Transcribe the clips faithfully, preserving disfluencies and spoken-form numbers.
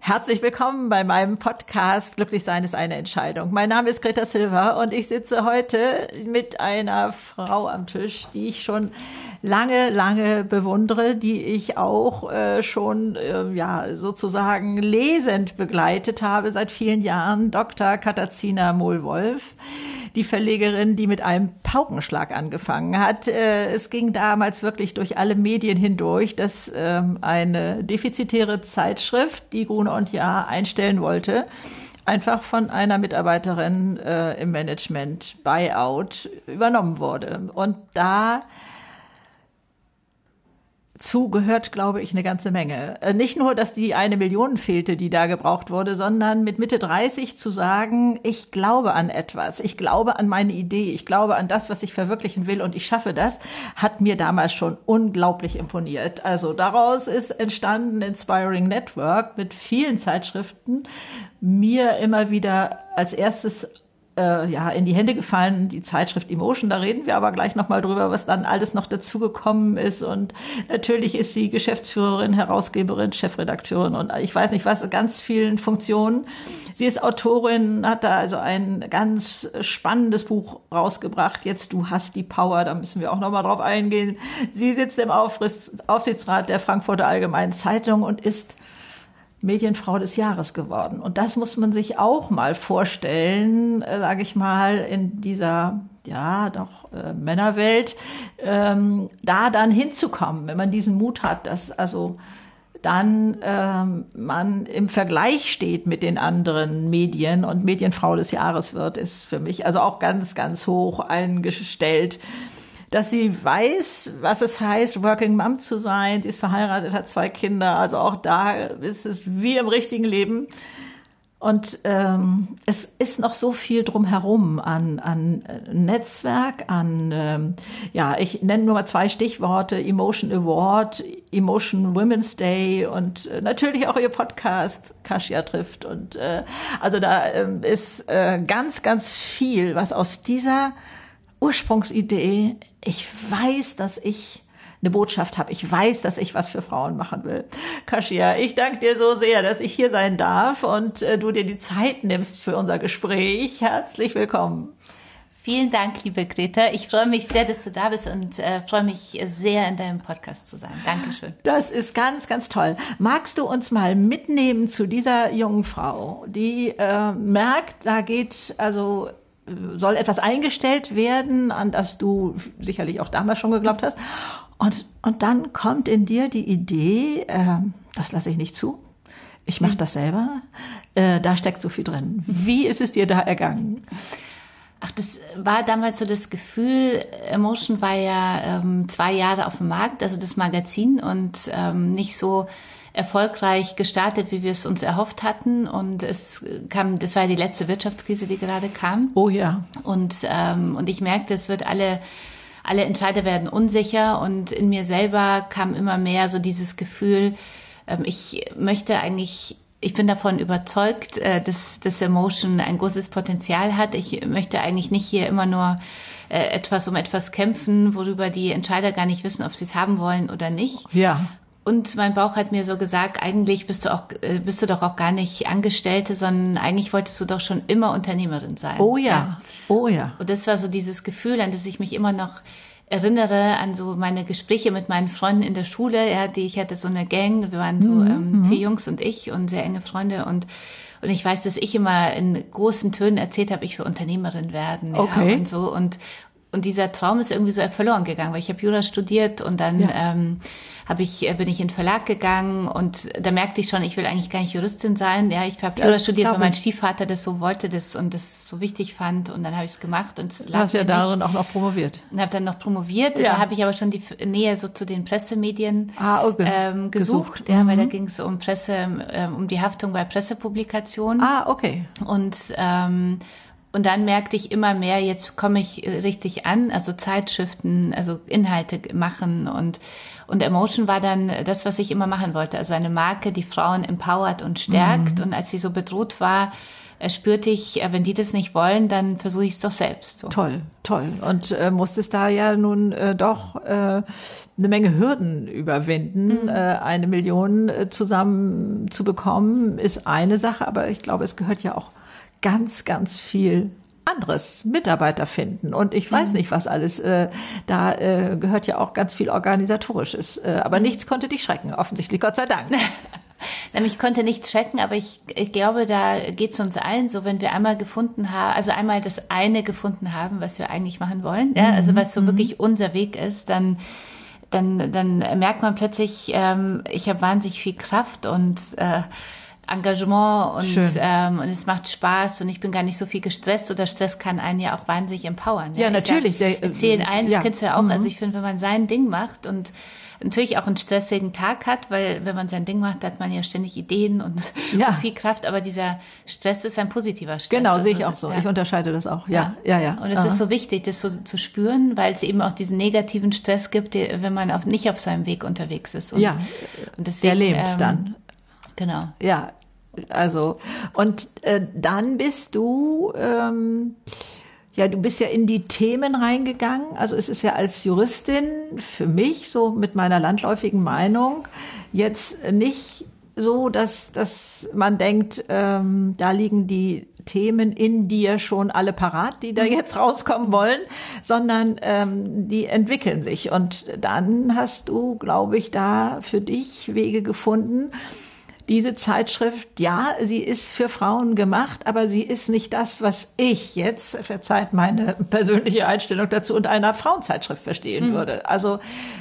Herzlich willkommen bei meinem Podcast Glücklich sein ist eine Entscheidung. Mein Name ist Greta Silva und ich sitze heute mit einer Frau am Tisch, die ich schon lange, lange bewundere, die ich auch äh, schon äh, ja sozusagen lesend begleitet habe seit vielen Jahren, Doktor Katarzyna Mohl-Wolf. Die Verlegerin, die mit einem Paukenschlag angefangen hat. Es ging damals wirklich durch alle Medien hindurch, dass eine defizitäre Zeitschrift, die Gruner und Jahr, einstellen wollte, einfach von einer Mitarbeiterin im Management, Buyout, übernommen wurde. Und da zu gehört, glaube ich, eine ganze Menge. Nicht nur, dass die eine Million fehlte, die da gebraucht wurde, sondern mit Mitte dreißig zu sagen, ich glaube an etwas, ich glaube an meine Idee, ich glaube an das, was ich verwirklichen will und ich schaffe das, hat mir damals schon unglaublich imponiert. Also daraus ist entstanden Inspiring Network mit vielen Zeitschriften, mir immer wieder als erstes Äh, ja, in die Hände gefallen, die Zeitschrift Emotion, da reden wir aber gleich nochmal drüber, was dann alles noch dazugekommen ist und natürlich ist sie Geschäftsführerin, Herausgeberin, Chefredakteurin und ich weiß nicht was, ganz vielen Funktionen. Sie ist Autorin, hat da also ein ganz spannendes Buch rausgebracht, jetzt Du hast die Power, da müssen wir auch nochmal drauf eingehen. Sie sitzt im Aufsichtsrat der Frankfurter Allgemeinen Zeitung und ist Medienfrau des Jahres geworden. Und das muss man sich auch mal vorstellen, äh, sage ich mal, in dieser, ja, doch äh, Männerwelt, ähm, da dann hinzukommen, wenn man diesen Mut hat, dass also dann ähm, man im Vergleich steht mit den anderen Medien und Medienfrau des Jahres wird, ist für mich also auch ganz, ganz hoch eingestellt. Dass sie weiß, was es heißt, Working Mom zu sein. Sie ist verheiratet, hat zwei Kinder. Also auch da ist es wie im richtigen Leben. Und ähm, es ist noch so viel drumherum an, an Netzwerk, an, ähm, ja, ich nenne nur mal zwei Stichworte, Emotion Award, Emotion Women's Day und äh, natürlich auch ihr Podcast, Kasia trifft. Und äh, also da äh, ist äh, ganz, ganz viel, was aus dieser Ursprungsidee, ich weiß, dass ich eine Botschaft habe. Ich weiß, dass ich was für Frauen machen will. Kasia, ich danke dir so sehr, dass ich hier sein darf und äh, du dir die Zeit nimmst für unser Gespräch. Herzlich willkommen. Vielen Dank, liebe Greta. Ich freue mich sehr, dass du da bist und äh, freue mich sehr, in deinem Podcast zu sein. Dankeschön. Das ist ganz, ganz toll. Magst du uns mal mitnehmen zu dieser jungen Frau, die äh, merkt, da geht also soll etwas eingestellt werden, an das du sicherlich auch damals schon geglaubt hast. Und, und dann kommt in dir die Idee, äh, das lasse ich nicht zu, ich mache das selber, äh, da steckt so viel drin. Wie ist es dir da ergangen? Ach, das war damals so das Gefühl, Emotion war ja ähm, zwei Jahre auf dem Markt, also das Magazin und ähm, nicht so erfolgreich gestartet, wie wir es uns erhofft hatten. Und es kam, das war die letzte Wirtschaftskrise, die gerade kam. Oh ja. Und, ähm, und ich merkte, es wird alle, alle Entscheider werden unsicher. Und in mir selber kam immer mehr so dieses Gefühl, ähm, ich möchte eigentlich, ich bin davon überzeugt, äh, dass, dass Emotion ein großes Potenzial hat. Ich möchte eigentlich nicht hier immer nur äh, etwas um etwas kämpfen, worüber die Entscheider gar nicht wissen, ob sie es haben wollen oder nicht. Ja. Und mein Bauch hat mir so gesagt, eigentlich bist du auch, bist du doch auch gar nicht Angestellte, sondern eigentlich wolltest du doch schon immer Unternehmerin sein. Oh ja, ja. Oh ja. Und das war so dieses Gefühl, an das ich mich immer noch erinnere, an so meine Gespräche mit meinen Freunden in der Schule. Ja, die, ich hatte so eine Gang, wir waren so mhm. ähm, vier Jungs und ich und sehr enge Freunde und und ich weiß, dass ich immer in großen Tönen erzählt habe, ich will Unternehmerin werden. Okay. Ja, und so und Und dieser Traum ist irgendwie so verloren gegangen, weil ich habe Jura studiert und dann ja. ähm, hab ich, bin ich in den Verlag gegangen und da merkte ich schon, ich will eigentlich gar nicht Juristin sein. Ja, ich habe Jura studiert, weil mein Stiefvater das so wollte das und das so wichtig fand und dann habe ich es gemacht. Und du hast ja darin auch noch promoviert. Und habe dann noch promoviert. Ja. Da habe ich aber schon die Nähe so zu den Pressemedien ah, okay. ähm, gesucht, gesucht. Ja, mhm. weil da ging es so um Presse, ähm, um die Haftung bei Pressepublikationen. Ah, okay. Und ähm, Und dann merkte ich immer mehr, jetzt komme ich richtig an, also Zeitschriften, also Inhalte machen und und Emotion war dann das, was ich immer machen wollte, also eine Marke, die Frauen empowert und stärkt. Mhm. Und als sie so bedroht war, äh, spür dich, äh, wenn die das nicht wollen, dann versuche ich es doch selbst. So. Toll, toll. Und äh, musstest da ja nun äh, doch äh, eine Menge Hürden überwinden. Mhm. Äh, eine Million äh, zusammen zu bekommen, ist eine Sache, aber ich glaube, es gehört ja auch ganz, ganz viel anderes, Mitarbeiter finden und ich weiß mhm. nicht, was alles, äh, da äh, gehört ja auch ganz viel Organisatorisches, äh, aber mhm. nichts konnte dich schrecken, offensichtlich, Gott sei Dank. Ich konnte nichts schrecken, aber ich, ich glaube, da geht es uns allen so, wenn wir einmal gefunden haben, also einmal das eine gefunden haben, was wir eigentlich machen wollen, ja, also was so mhm. wirklich unser Weg ist, dann dann dann merkt man plötzlich, ähm, ich habe wahnsinnig viel Kraft und äh, Engagement und, ähm, und es macht Spaß und ich bin gar nicht so viel gestresst oder Stress kann einen ja auch wahnsinnig empowern. Ja, ja natürlich. Ja, erzählen allen, das ja. kennst du ja auch. Mhm. Also ich finde, wenn man sein Ding macht und natürlich auch einen stressigen Tag hat, weil wenn man sein Ding macht, hat man ja ständig Ideen und, ja. und viel Kraft, aber dieser Stress ist ein positiver Stress. Genau, also, sehe ich auch so. Ja. Ich unterscheide das auch. Ja, ja, ja. ja. Und es Aha. ist so wichtig, das so zu spüren, weil es eben auch diesen negativen Stress gibt, wenn man auf, nicht auf seinem Weg unterwegs ist. Und, ja, und deswegen, der lähmt ähm, dann. Genau. Ja. Also, und äh, dann bist du, ähm, ja, du bist ja in die Themen reingegangen. Also es ist ja als Juristin für mich, so mit meiner landläufigen Meinung, jetzt nicht so, dass, dass man denkt, ähm, da liegen die Themen in dir schon alle parat, die da jetzt rauskommen wollen, sondern ähm, die entwickeln sich. Und dann hast du, glaube ich, da für dich Wege gefunden. Diese Zeitschrift, ja, sie ist für Frauen gemacht, aber sie ist nicht das, was ich jetzt, verzeiht meine persönliche Einstellung dazu, unter einer Frauenzeitschrift verstehen mhm. würde. Also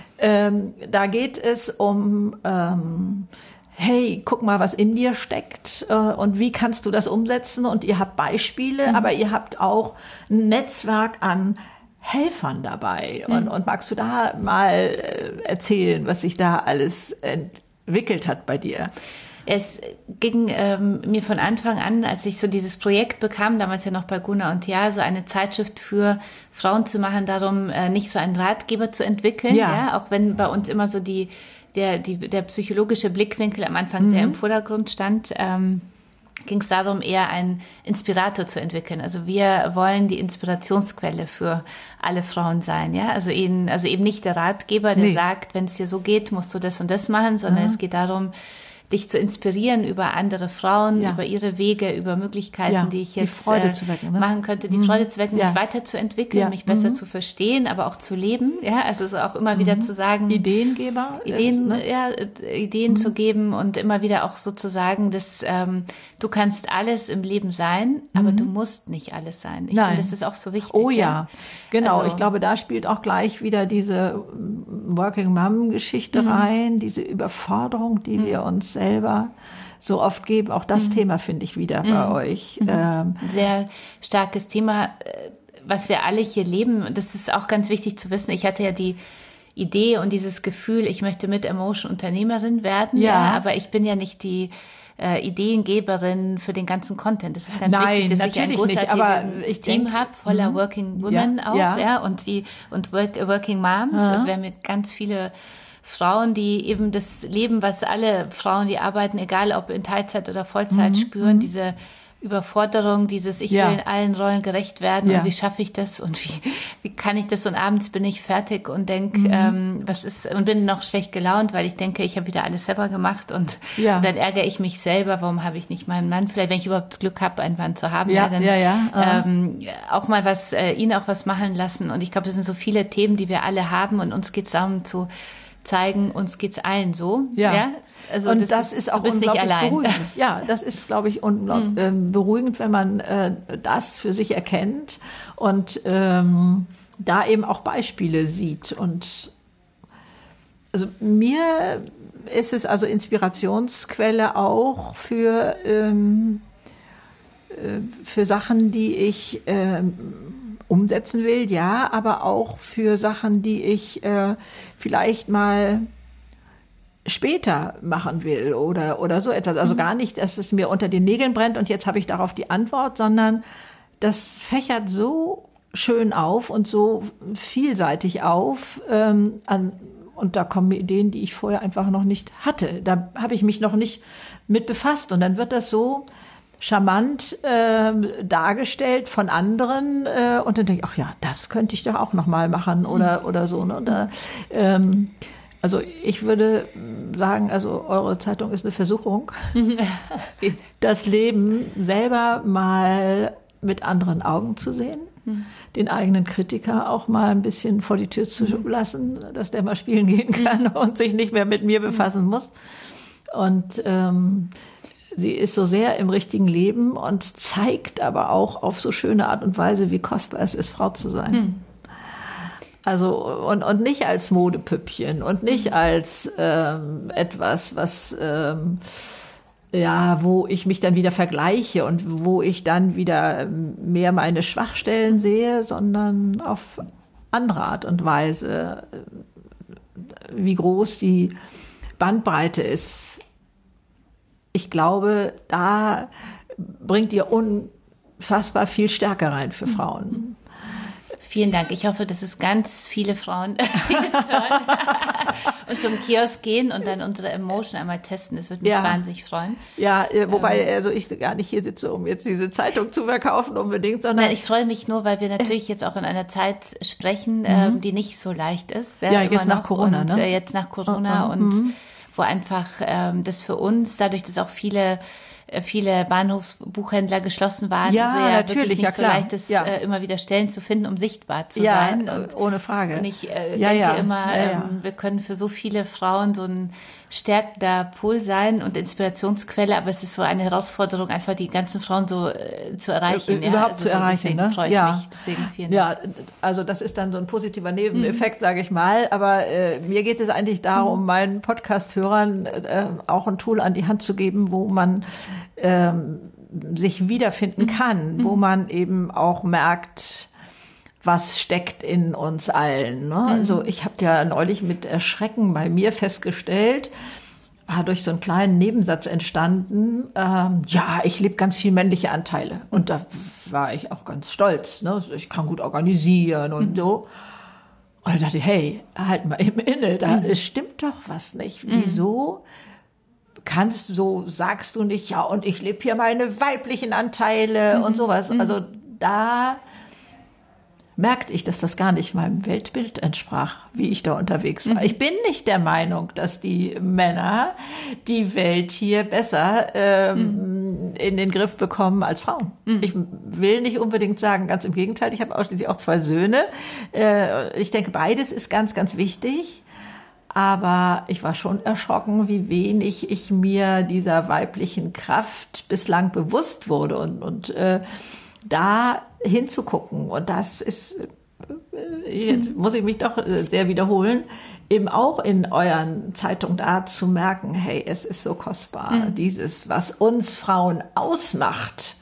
ähm, da geht es um, ähm, hey, guck mal, was in dir steckt äh, und wie kannst du das umsetzen? Und ihr habt Beispiele, mhm. aber ihr habt auch ein Netzwerk an Helfern dabei. Mhm. Und, und magst du da mal äh, erzählen, was sich da alles entwickelt hat bei dir? Es ging ähm, mir von Anfang an, als ich so dieses Projekt bekam, damals ja noch bei Gunnar und Jahr, so eine Zeitschrift für Frauen zu machen, darum äh, nicht so einen Ratgeber zu entwickeln, ja. ja, auch wenn bei uns immer so die der die der psychologische Blickwinkel am Anfang mhm. sehr im Vordergrund stand. Ähm, ging es darum, eher einen Inspirator zu entwickeln. Also wir wollen die Inspirationsquelle für alle Frauen sein, ja. Also eben, also eben nicht der Ratgeber, der nee. sagt, wenn es dir so geht, musst du das und das machen, sondern mhm. es geht darum, dich zu inspirieren über andere Frauen, ja. über ihre Wege, über Möglichkeiten, ja, die ich jetzt die Freude äh, zu wecken, ne? machen könnte, die mhm. Freude zu wecken, ja. mich weiterzuentwickeln, ja. mich besser mhm. zu verstehen, aber auch zu leben. Ja, also so auch immer mhm. wieder zu sagen, Ideengeber, Ideen, äh, ne? ja, Ideen mhm. zu geben und immer wieder auch so zu sagen, dass ähm, du kannst alles im Leben sein, mhm. aber du musst nicht alles sein. Ich finde, das ist auch so wichtig. Oh ja, ja. genau. Also, ich glaube, da spielt auch gleich wieder diese Working Mom Geschichte mhm. rein, diese Überforderung, die mhm. wir uns selber so oft geben. Auch das mhm. Thema finde ich wieder mhm. bei euch. Mhm. Ähm, Sehr starkes Thema, was wir alle hier leben. Das ist auch ganz wichtig zu wissen. Ich hatte ja die Idee und dieses Gefühl, ich möchte mit Emotion Unternehmerin werden. Ja. ja aber ich bin ja nicht die äh, Ideengeberin für den ganzen Content. Das ist ganz Nein, wichtig, dass ich ein großartiges Team habe, voller mhm. Working Women ja. auch. Ja. ja und die und work, Working Moms. Ja. Also wir haben mit ganz viele Frauen, die eben das Leben, was alle Frauen, die arbeiten, egal ob in Teilzeit oder Vollzeit, mhm. spüren, diese Überforderung, dieses ich ja. will in allen Rollen gerecht werden ja. und wie schaffe ich das und wie wie kann ich das und abends bin ich fertig und denke, mhm. ähm, was ist und bin noch schlecht gelaunt, weil ich denke, ich habe wieder alles selber gemacht und, ja. und dann ärgere ich mich selber, warum habe ich nicht meinen Mann, vielleicht wenn ich überhaupt das Glück habe, einen Mann zu haben, ja, ja, dann ja, ja. Uh-huh. ähm, auch mal was, äh, ihn auch was machen lassen und ich glaube, das sind so viele Themen, die wir alle haben und uns geht es darum zu zeigen, uns geht's allen so. Ja. ja? Also und das, das ist, ist auch du bist unglaublich nicht allein. beruhigend. Ja, das ist, glaube ich, unglaublich äh, beruhigend, wenn man äh, das für sich erkennt und ähm, da eben auch Beispiele sieht. Und also mir ist es also Inspirationsquelle auch für ähm, äh, für Sachen, die ich ähm, umsetzen will, ja, aber auch für Sachen, die ich äh, vielleicht mal später machen will oder oder so etwas. Also mhm. gar nicht, dass es mir unter den Nägeln brennt und jetzt habe ich darauf die Antwort, sondern das fächert so schön auf und so vielseitig auf ähm, an, und da kommen Ideen, die ich vorher einfach noch nicht hatte. Da habe ich mich noch nicht mit befasst und dann wird das so charmant äh, dargestellt von anderen äh, und dann denke ich, ach ja, das könnte ich doch auch noch mal machen oder oder so. Ne? Oder, ähm, also ich würde sagen, also eure Zeitung ist eine Versuchung, das Leben selber mal mit anderen Augen zu sehen. Den eigenen Kritiker auch mal ein bisschen vor die Tür zu lassen, dass der mal spielen gehen kann und sich nicht mehr mit mir befassen muss. Und ähm, sie ist so sehr im richtigen Leben und zeigt aber auch auf so schöne Art und Weise, wie kostbar es ist, Frau zu sein. Hm. Also und, und nicht als Modepüppchen und nicht als ähm, etwas, was... Ähm, ja, wo ich mich dann wieder vergleiche und wo ich dann wieder mehr meine Schwachstellen sehe, sondern auf andere Art und Weise, wie groß die Bandbreite ist. Ich glaube, da bringt ihr unfassbar viel Stärke rein für Frauen. Vielen Dank. Ich hoffe, dass es ganz viele Frauen jetzt hören und zum Kiosk gehen und dann unsere Emotion einmal testen. Das würde mich ja. wahnsinnig freuen. Ja, wobei also ich gar nicht hier sitze, um jetzt diese Zeitung zu verkaufen unbedingt, sondern... Nein, ich freue mich nur, weil wir natürlich jetzt auch in einer Zeit sprechen, mhm. die nicht so leicht ist. Ja, ja jetzt nach Corona, und, ne? Jetzt nach Corona mhm. und wo einfach ähm, das für uns, dadurch, dass auch viele... viele Bahnhofsbuchhändler geschlossen waren. Ja, also ja natürlich, wirklich nicht ja so klar. leicht ist, ja. äh, immer wieder Stellen zu finden, um sichtbar zu ja, sein. Und, ohne Frage. Und ich äh, ja, denke ja. immer, ja, ja. Ähm, wir können für so viele Frauen so ein stärkender Pol sein und Inspirationsquelle, aber es ist so eine Herausforderung, einfach die ganzen Frauen so äh, zu erreichen. Ja, überhaupt also zu so, erreichen. Deswegen ne? freue ich ja. mich. Deswegen vielen ja, Dank. also das ist dann so ein positiver Nebeneffekt, mhm. sage ich mal. Aber äh, mir geht es eigentlich darum, mhm. meinen Podcast-Hörern äh, auch ein Tool an die Hand zu geben, wo man ähm, sich wiederfinden kann, mhm. wo man eben auch merkt, was steckt in uns allen. Ne? Mhm. Also ich habe ja neulich mit Erschrecken bei mir festgestellt, war durch so einen kleinen Nebensatz entstanden, ähm, ja, ich lebe ganz viel männliche Anteile. Und da war ich auch ganz stolz. Ne? Ich kann gut organisieren und mhm. so. Und ich dachte, hey, halt mal eben inne, da mhm. es stimmt doch was nicht. Wieso kannst so, sagst du nicht, ja, und ich lebe hier meine weiblichen Anteile mhm. und sowas. Mhm. Also da merkte ich, dass das gar nicht meinem Weltbild entsprach, wie ich da unterwegs war. Mhm. Ich bin nicht der Meinung, dass die Männer die Welt hier besser ähm, mhm. in den Griff bekommen als Frauen. Mhm. Ich will nicht unbedingt sagen, ganz im Gegenteil, ich habe auch schließlich auch zwei Söhne. Äh, ich denke, beides ist ganz, ganz wichtig. Aber ich war schon erschrocken, wie wenig ich mir dieser weiblichen Kraft bislang bewusst wurde und, und äh, da hinzugucken. Und das ist, jetzt muss ich mich doch sehr wiederholen, eben auch in euren Zeitungen da zu merken, hey, es ist so kostbar, mhm. dieses, was uns Frauen ausmacht.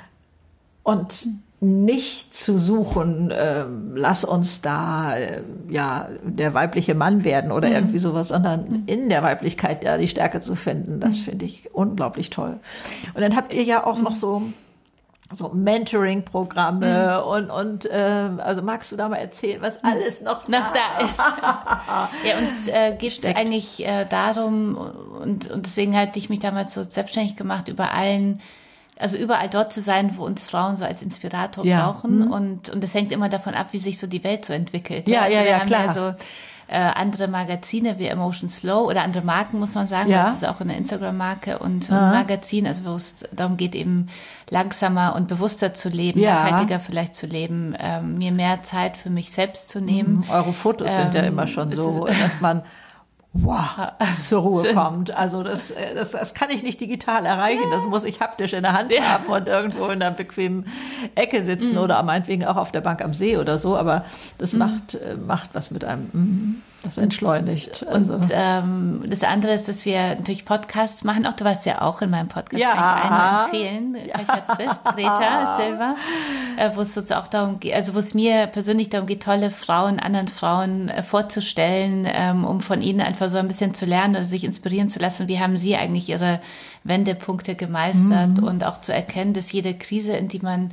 Und nicht zu suchen, äh, lass uns da äh, ja der weibliche Mann werden oder mhm. irgendwie sowas, sondern mhm. in der Weiblichkeit ja die Stärke zu finden, das mhm. finde ich unglaublich toll. Und dann habt ihr ja auch mhm. noch so so Mentoring-Programme mhm. und und äh, also magst du da mal erzählen, was alles noch noch da ist? Ja, uns äh, geht es eigentlich äh, darum und und deswegen hatte ich mich damals so selbstständig gemacht, über allen Also überall dort zu sein, wo uns Frauen so als Inspirator ja. brauchen. Mhm. Und und das hängt immer davon ab, wie sich so die Welt so entwickelt. Ja, also ja, wir ja, haben klar. ja so äh, andere Magazine wie Emotion Slow oder andere Marken, muss man sagen. Ja. Das ist auch eine Instagram-Marke und so ein Magazin, also wo es darum geht, eben langsamer und bewusster zu leben, ja. nachhaltiger vielleicht zu leben, ähm, mir mehr Zeit für mich selbst zu nehmen. Mhm. Eure Fotos ähm, sind ja immer schon so, dass man wow, zur Ruhe Schön. kommt. Also das, das, das kann ich nicht digital erreichen. Das muss ich haptisch in der Hand ja. haben und irgendwo in einer bequemen Ecke sitzen mm. oder meinetwegen auch auf der Bank am See oder so. Aber das mm. macht, macht was mit einem. Mm. Das entschleunigt. Also. Und ähm, das andere ist, dass wir natürlich Podcasts machen. Auch du warst ja auch in meinem Podcast. Ja. Kann ich einen empfehlen. Ja. Kasia trifft, Greta Silva. Äh, wo es sozusagen auch darum geht, also wo es mir persönlich darum geht, tolle Frauen, anderen Frauen äh, vorzustellen, ähm, um von ihnen einfach so ein bisschen zu lernen oder sich inspirieren zu lassen. Wie haben sie eigentlich ihre Wendepunkte gemeistert mhm. und auch zu erkennen, dass jede Krise, in die man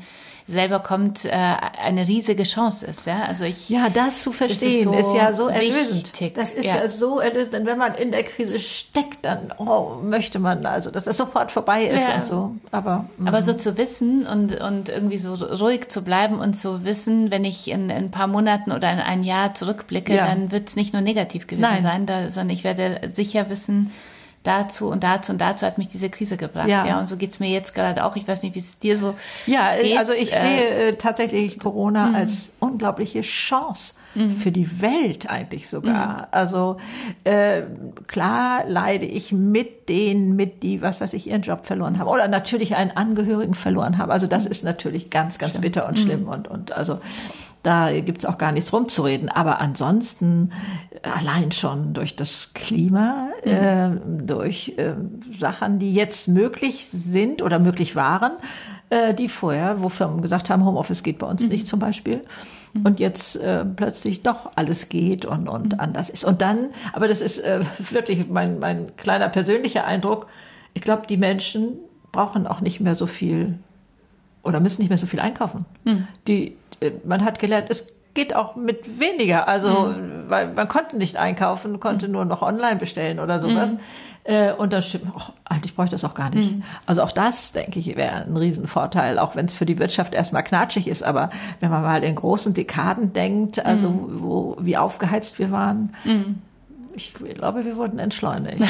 selber kommt, äh, eine riesige Chance ist. Ja, also ich, ja, das zu verstehen ist, so ist ja so erlösend. Wichtig. Das ist ja. ja so erlösend. Und wenn man in der Krise steckt, dann oh, möchte man also, dass das sofort vorbei ist ja. und so. Aber, Aber so zu wissen und, und irgendwie so ruhig zu bleiben und zu wissen, wenn ich in, in ein paar Monaten oder in ein Jahr zurückblicke, ja. dann wird es nicht nur negativ gewesen Nein. sein, da, sondern ich werde sicher wissen, dazu und dazu und dazu hat mich diese Krise gebracht. Ja, ja und so geht's mir jetzt gerade auch. Ich weiß nicht, wie es dir so ja, geht. Ja, also ich äh, sehe äh, tatsächlich Corona mh. als unglaubliche Chance mhm. für die Welt eigentlich sogar. Mhm. Also äh, klar leide ich mit denen, mit die, was weiß ich, ihren Job verloren haben oder natürlich einen Angehörigen verloren haben. Also das mhm. ist natürlich ganz, ganz schlimm. bitter und schlimm mhm. und und also da gibt's auch gar nichts rumzureden. Aber ansonsten allein schon durch das Klima, mhm. äh, durch äh, Sachen, die jetzt möglich sind oder möglich waren, äh, die vorher, wo Firmen gesagt haben, Homeoffice geht bei uns mhm. nicht zum Beispiel. Mhm. Und jetzt äh, plötzlich doch alles geht und, und mhm. anders ist. Und dann, aber das ist äh, wirklich mein, mein kleiner persönlicher Eindruck, ich glaube, die Menschen brauchen auch nicht mehr so viel oder müssen nicht mehr so viel einkaufen. Mhm. Die Man hat gelernt, es geht auch mit weniger. Also, mhm. weil man konnte nicht einkaufen, konnte mhm. nur noch online bestellen oder sowas. Mhm. Äh, und dann stimmt, oh, eigentlich bräuchte ich das auch gar nicht. Mhm. Also auch das, denke ich, wäre ein Riesenvorteil, auch wenn es für die Wirtschaft erstmal knatschig ist. Aber wenn man mal in großen Dekaden denkt, also mhm. wo, wie aufgeheizt wir waren, mhm. ich glaube, wir wurden entschleunigt.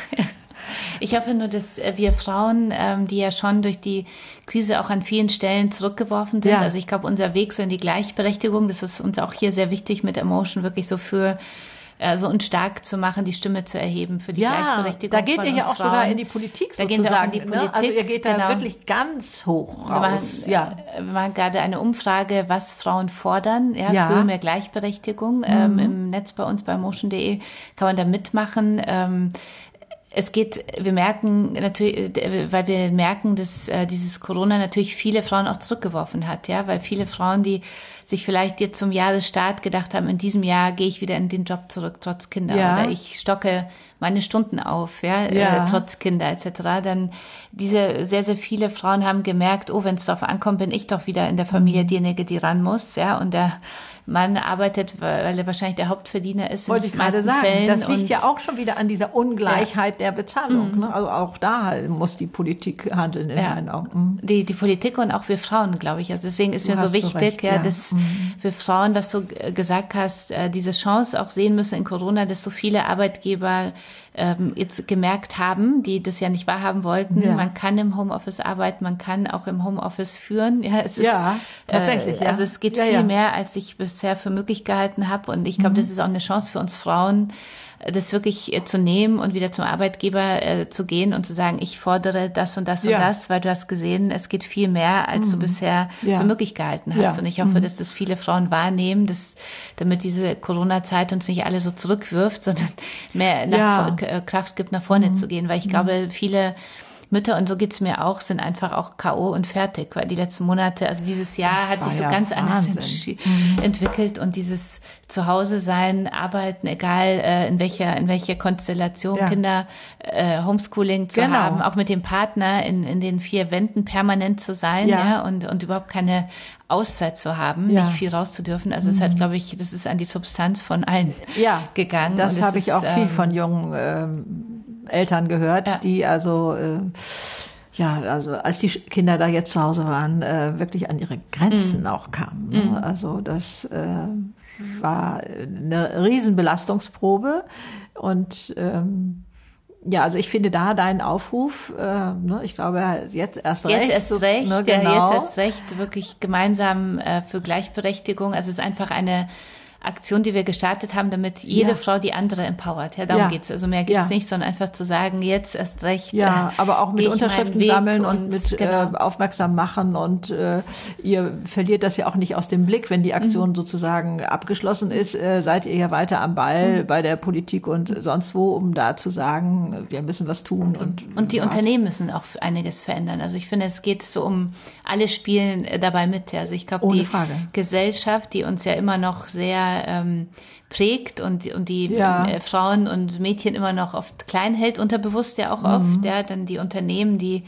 Ich hoffe nur, dass wir Frauen, ähm, die ja schon durch die Krise auch an vielen Stellen zurückgeworfen sind, ja. also ich glaube, unser Weg so in die Gleichberechtigung, das ist uns auch hier sehr wichtig mit Emotion, wirklich so für also uns stark zu machen, die Stimme zu erheben für die ja, Gleichberechtigung. Da geht von ihr ja auch Frauen. sogar in die Politik da sozusagen. Gehen wir auch in die Politik, ne? Also ihr geht da genau. wirklich ganz hoch raus. Wir machen, ja. wir machen gerade eine Umfrage, was Frauen fordern, ja, ja. für mehr Gleichberechtigung. Mhm. Ähm, im Netz bei uns bei motion punkt de kann man da mitmachen. Ähm, Es geht, wir merken natürlich, weil wir merken, dass äh, dieses Corona natürlich viele Frauen auch zurückgeworfen hat, ja, weil viele Frauen, die sich vielleicht jetzt zum Jahresstart gedacht haben, in diesem Jahr gehe ich wieder in den Job zurück, trotz Kinder, ja. oder ich stocke meine Stunden auf, ja, ja. äh, trotz Kinder et cetera. Dann diese sehr, sehr viele Frauen haben gemerkt, oh, wenn es darauf ankommt, bin ich doch wieder in der Familie diejenige, die ran muss, ja, und der Mann arbeitet, weil er wahrscheinlich der Hauptverdiener ist. Wollte ich gerade sagen, Fällen. Das liegt ja auch schon wieder an dieser Ungleichheit ja. der Bezahlung. Mhm. Ne? Also auch da muss die Politik handeln in ja. meinen Augen. Die, die Politik und auch wir Frauen, glaube ich. Also deswegen ist du mir so wichtig, recht, ja, ja. dass mhm. wir Frauen, was du gesagt hast, diese Chance auch sehen müssen in Corona, dass so viele Arbeitgeber ähm, jetzt gemerkt haben, die das ja nicht wahrhaben wollten. Ja. Man kann im Homeoffice arbeiten, man kann auch im Homeoffice führen. Ja, es ist, ja tatsächlich. Äh, ja. Also es geht ja, viel ja. mehr, als ich bisher für möglich gehalten habe. Und ich glaube, mhm. das ist auch eine Chance für uns Frauen, das wirklich äh, zu nehmen und wieder zum Arbeitgeber äh, zu gehen und zu sagen, ich fordere das und das ja. und das, weil du hast gesehen, es geht viel mehr, als mhm. du bisher ja. für möglich gehalten hast. Ja. Und ich hoffe, mhm. dass das viele Frauen wahrnehmen, dass, damit diese Corona-Zeit uns nicht alle so zurückwirft, sondern mehr nach, ja. äh, Kraft gibt, nach vorne mhm. zu gehen. Weil ich mhm. glaube, viele Mütter, und so geht's mir auch, sind einfach auch K O und fertig, weil die letzten Monate, also dieses Jahr das hat sich so ja ganz Wahnsinn. anders mhm. entwickelt und dieses Zuhause sein, arbeiten, egal äh, in welcher in welcher Konstellation, ja. Kinder, äh, Homeschooling zu genau. haben, auch mit dem Partner in in den vier Wänden permanent zu sein, ja, ja und und überhaupt keine Auszeit zu haben, ja. nicht viel rauszudürfen. Also mhm. es hat, glaube ich, das ist an die Substanz von allen ja. gegangen. Das habe ich auch ist, viel ähm, von jungen ähm, Eltern gehört, ja. die also äh, ja, also als die Kinder da jetzt zu Hause waren, äh, wirklich an ihre Grenzen mm. auch kamen. Ne? Mm. Also das äh, war eine Riesenbelastungsprobe. Und ähm, ja, also ich finde da deinen Aufruf, äh, ne, ich glaube jetzt erst recht. Jetzt erst so, recht, ne, genau. genau. ja, jetzt erst recht, wirklich gemeinsam äh, für Gleichberechtigung. Also es ist einfach eine Aktion, die wir gestartet haben, damit jede ja. Frau die andere empowert. Ja, darum ja. geht's. Also mehr geht's ja. nicht, sondern einfach zu sagen, jetzt erst recht. Ja, äh, aber auch mit Unterschriften sammeln und, und mit genau. äh, aufmerksam machen und äh, ihr verliert das ja auch nicht aus dem Blick, wenn die Aktion mhm. sozusagen abgeschlossen ist, äh, seid ihr ja weiter am Ball mhm. bei der Politik und sonst wo, um da zu sagen, wir müssen was tun. Und, und die was. Unternehmen müssen auch einiges verändern. Also ich finde, es geht so um, alle spielen dabei mit. Also ich glaube, die Frage. Gesellschaft, die uns ja immer noch sehr ähm, prägt und, und die ja. äh, Frauen und Mädchen immer noch oft klein hält, unterbewusst ja auch oft, mhm. ja, dann die Unternehmen, die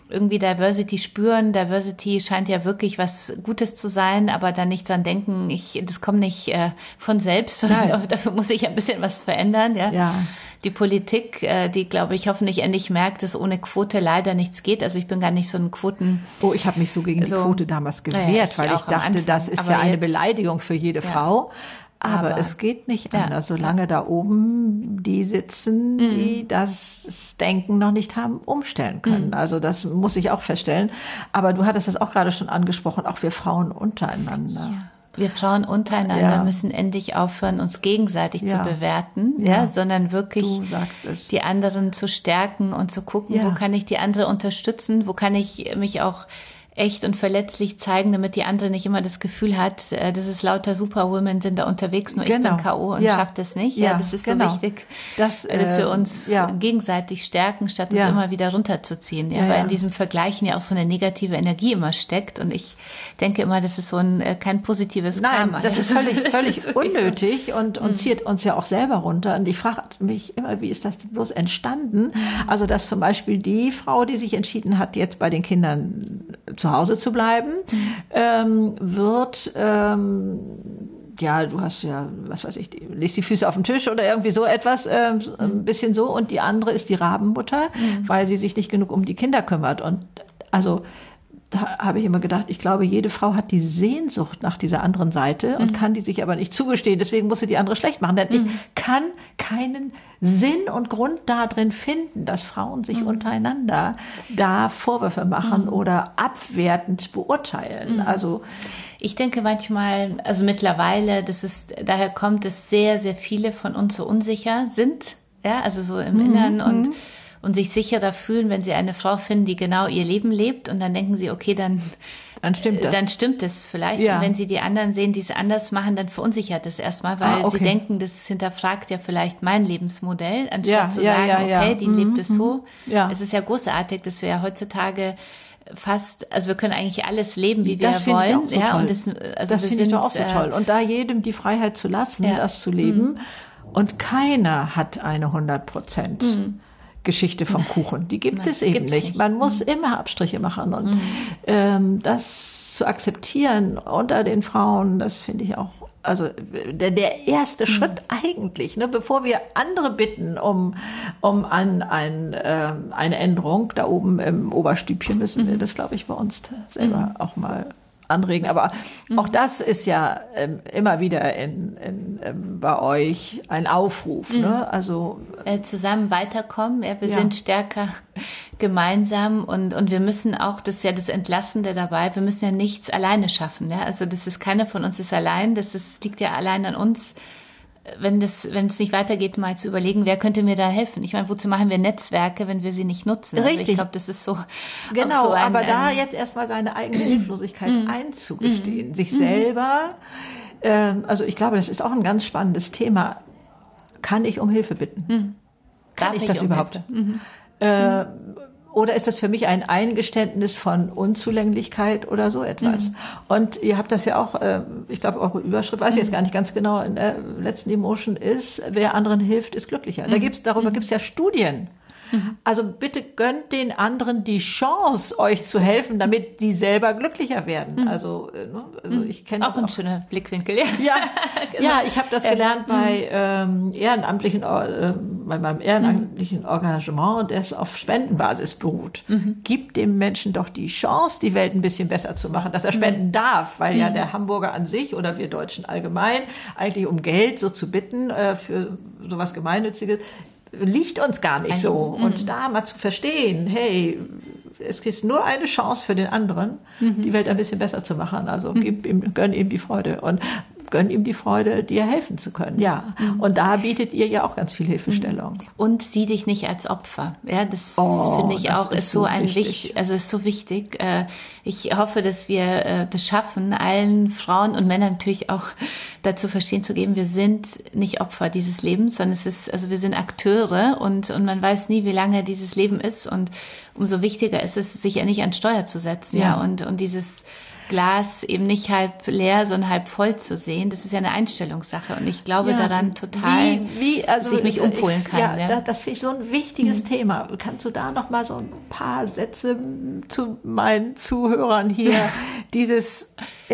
irgendwie Diversity spüren. Diversity scheint ja wirklich was Gutes zu sein, aber dann nicht dran denken, ich, das kommt nicht äh, von selbst, sondern Nein. dafür muss ich ein bisschen was verändern. Ja. ja. Die Politik, äh, die, glaube ich, hoffentlich endlich merkt, dass ohne Quote leider nichts geht. Also ich bin gar nicht so ein Quoten... Oh, ich habe mich so gegen so, die Quote damals gewehrt, ja, ich weil ich dachte, Anfang, das ist ja eine jetzt, Beleidigung für jede ja. Frau. Aber, aber es geht nicht ja, anders, solange ja. da oben die sitzen, die mhm. das Denken noch nicht haben umstellen können. Mhm. Also das muss ich auch feststellen. Aber du hattest das auch gerade schon angesprochen, auch wir Frauen untereinander. Ja. Wir Frauen untereinander ja. müssen endlich aufhören, uns gegenseitig ja. zu bewerten, ja. ja, sondern wirklich die anderen zu stärken und zu gucken, ja. wo kann ich die andere unterstützen, wo kann ich mich auch echt und verletzlich zeigen, damit die andere nicht immer das Gefühl hat, das ist lauter Superwomen sind da unterwegs, nur genau. ich bin K O und ja. schaffe das nicht. Ja, ja das ist genau. so wichtig, das, äh, dass wir uns ja. gegenseitig stärken, statt uns ja. immer wieder runterzuziehen. Ja, ja, weil ja. in diesem Vergleichen ja auch so eine negative Energie immer steckt und ich denke immer, das ist so ein kein positives Nein, Karma. das ist völlig, das völlig ist unnötig so. und, und mhm. zieht uns ja auch selber runter. Und ich frage mich immer, wie ist das bloß entstanden? Mhm. Also, dass zum Beispiel die Frau, die sich entschieden hat, jetzt bei den Kindern zu Hause zu bleiben, mhm. ähm, wird, ähm, ja, du hast ja, was weiß ich, die, legst die Füße auf den Tisch oder irgendwie so etwas, äh, mhm. ein bisschen so. Und die andere ist die Rabenmutter, mhm. weil sie sich nicht genug um die Kinder kümmert. Und also da habe ich immer gedacht, ich glaube, jede Frau hat die Sehnsucht nach dieser anderen Seite und mhm. kann die sich aber nicht zugestehen. Deswegen muss sie die andere schlecht machen. Denn mhm. ich kann keinen Sinn und Grund da drin finden, dass Frauen sich mhm. untereinander da Vorwürfe machen mhm. oder abwertend beurteilen. Mhm. Also ich denke manchmal, also mittlerweile, das ist, daher kommt, dass sehr, sehr viele von uns so unsicher sind, ja, also so im mhm. Inneren und und sich sicherer fühlen, wenn sie eine Frau finden, die genau ihr Leben lebt. Und dann denken sie, okay, dann, dann stimmt das. Dann stimmt es vielleicht. Ja. Und wenn sie die anderen sehen, die es anders machen, dann verunsichert es erstmal, weil ah, okay. sie denken, das hinterfragt ja vielleicht mein Lebensmodell, anstatt ja, zu ja, sagen, ja, ja. okay, die mhm. lebt es so. Ja. Es ist ja großartig, dass wir ja heutzutage fast, also wir können eigentlich alles leben, wie das wir wollen. Ich auch so ja, toll. Und das, also das finde ich doch auch so toll. Und da jedem die Freiheit zu lassen, ja. das zu leben. Mhm. Und keiner hat eine hundert Prozent. Mhm. Geschichte vom Kuchen. Die gibt Nein, es eben nicht. nicht. Man muss mhm. immer Abstriche machen und mhm. ähm, das zu akzeptieren unter den Frauen, das finde ich auch, also der, der erste mhm. Schritt eigentlich, ne, bevor wir andere bitten um um an ein, äh, eine Änderung da oben im Oberstübchen, müssen wir das, glaube ich, bei uns selber mhm. auch mal anregen. Aber mhm. auch das ist ja ähm, immer wieder in, in, ähm, bei euch ein Aufruf. Mhm. Ne? Also äh, zusammen weiterkommen. Ja, wir ja. sind stärker gemeinsam und und wir müssen auch, das ist ja das Entlastende dabei, wir müssen ja nichts alleine schaffen. Ja? Also das ist, keiner von uns ist allein. Das ist, liegt ja allein an uns. Wenn das, wenn es nicht weitergeht, mal zu überlegen, wer könnte mir da helfen? Ich meine, wozu machen wir Netzwerke, wenn wir sie nicht nutzen? Richtig. Also ich glaube, das ist so. Genau, so ein, aber ein, da jetzt erstmal seine eigene Hilflosigkeit mm, einzugestehen, mm, sich mm, selber, ähm, also ich glaube, das ist auch ein ganz spannendes Thema. Kann ich um Hilfe bitten? Mm. Kann Darf ich das ich um überhaupt? Mhm. Äh, mm. Oder ist das für mich ein Eingeständnis von Unzulänglichkeit oder so etwas? Mhm. Und ihr habt das ja auch, ich glaube, eure Überschrift, weiß ich jetzt gar nicht ganz genau, in der letzten Emotion ist, wer anderen hilft, ist glücklicher. Mhm. Da gibt's, darüber mhm. gibt es ja Studien. Mhm. Also bitte gönnt den anderen die Chance, euch zu helfen, damit die selber glücklicher werden. Mhm. Also, also ich kenne auch ein schöner Blickwinkel. Ja, ja, genau. Ja, ich habe das gelernt ja. bei ähm, ehrenamtlichen, äh, bei meinem ehrenamtlichen mhm. Engagement, das auf Spendenbasis beruht. Mhm. Gibt dem Menschen doch die Chance, die Welt ein bisschen besser zu machen, dass er spenden mhm. darf, weil mhm. ja der Hamburger an sich oder wir Deutschen allgemein eigentlich um Geld so zu bitten äh, für sowas Gemeinnütziges liegt uns gar nicht so. Und da mal zu verstehen, hey, es gibt nur eine Chance für den anderen, mhm. die Welt ein bisschen besser zu machen. Also mhm. gib ihm, gönn ihm die Freude und gönn ihm die Freude, dir helfen zu können. Ja. Mhm. Und da bietet ihr ja auch ganz viel Hilfestellung. Und sieh dich nicht als Opfer. Ja, das oh, finde ich das auch, ist, ist so ein wichtig, also ist so wichtig. Ich hoffe, dass wir das schaffen, allen Frauen und Männern natürlich auch dazu verstehen zu geben, wir sind nicht Opfer dieses Lebens, sondern es ist, also wir sind Akteure und, und man weiß nie, wie lange dieses Leben ist und umso wichtiger ist es, sich ja nicht an Steuer zu setzen, ja, ja und, und dieses, Glas eben nicht halb leer, sondern halb voll zu sehen. Das ist ja eine Einstellungssache und ich glaube ja, daran total, wie, wie, also, dass ich mich umpolen kann. Ja, ja. Das, das finde ich so ein wichtiges mhm. Thema. Kannst du da noch mal so ein paar Sätze zu meinen Zuhörern hier, dieses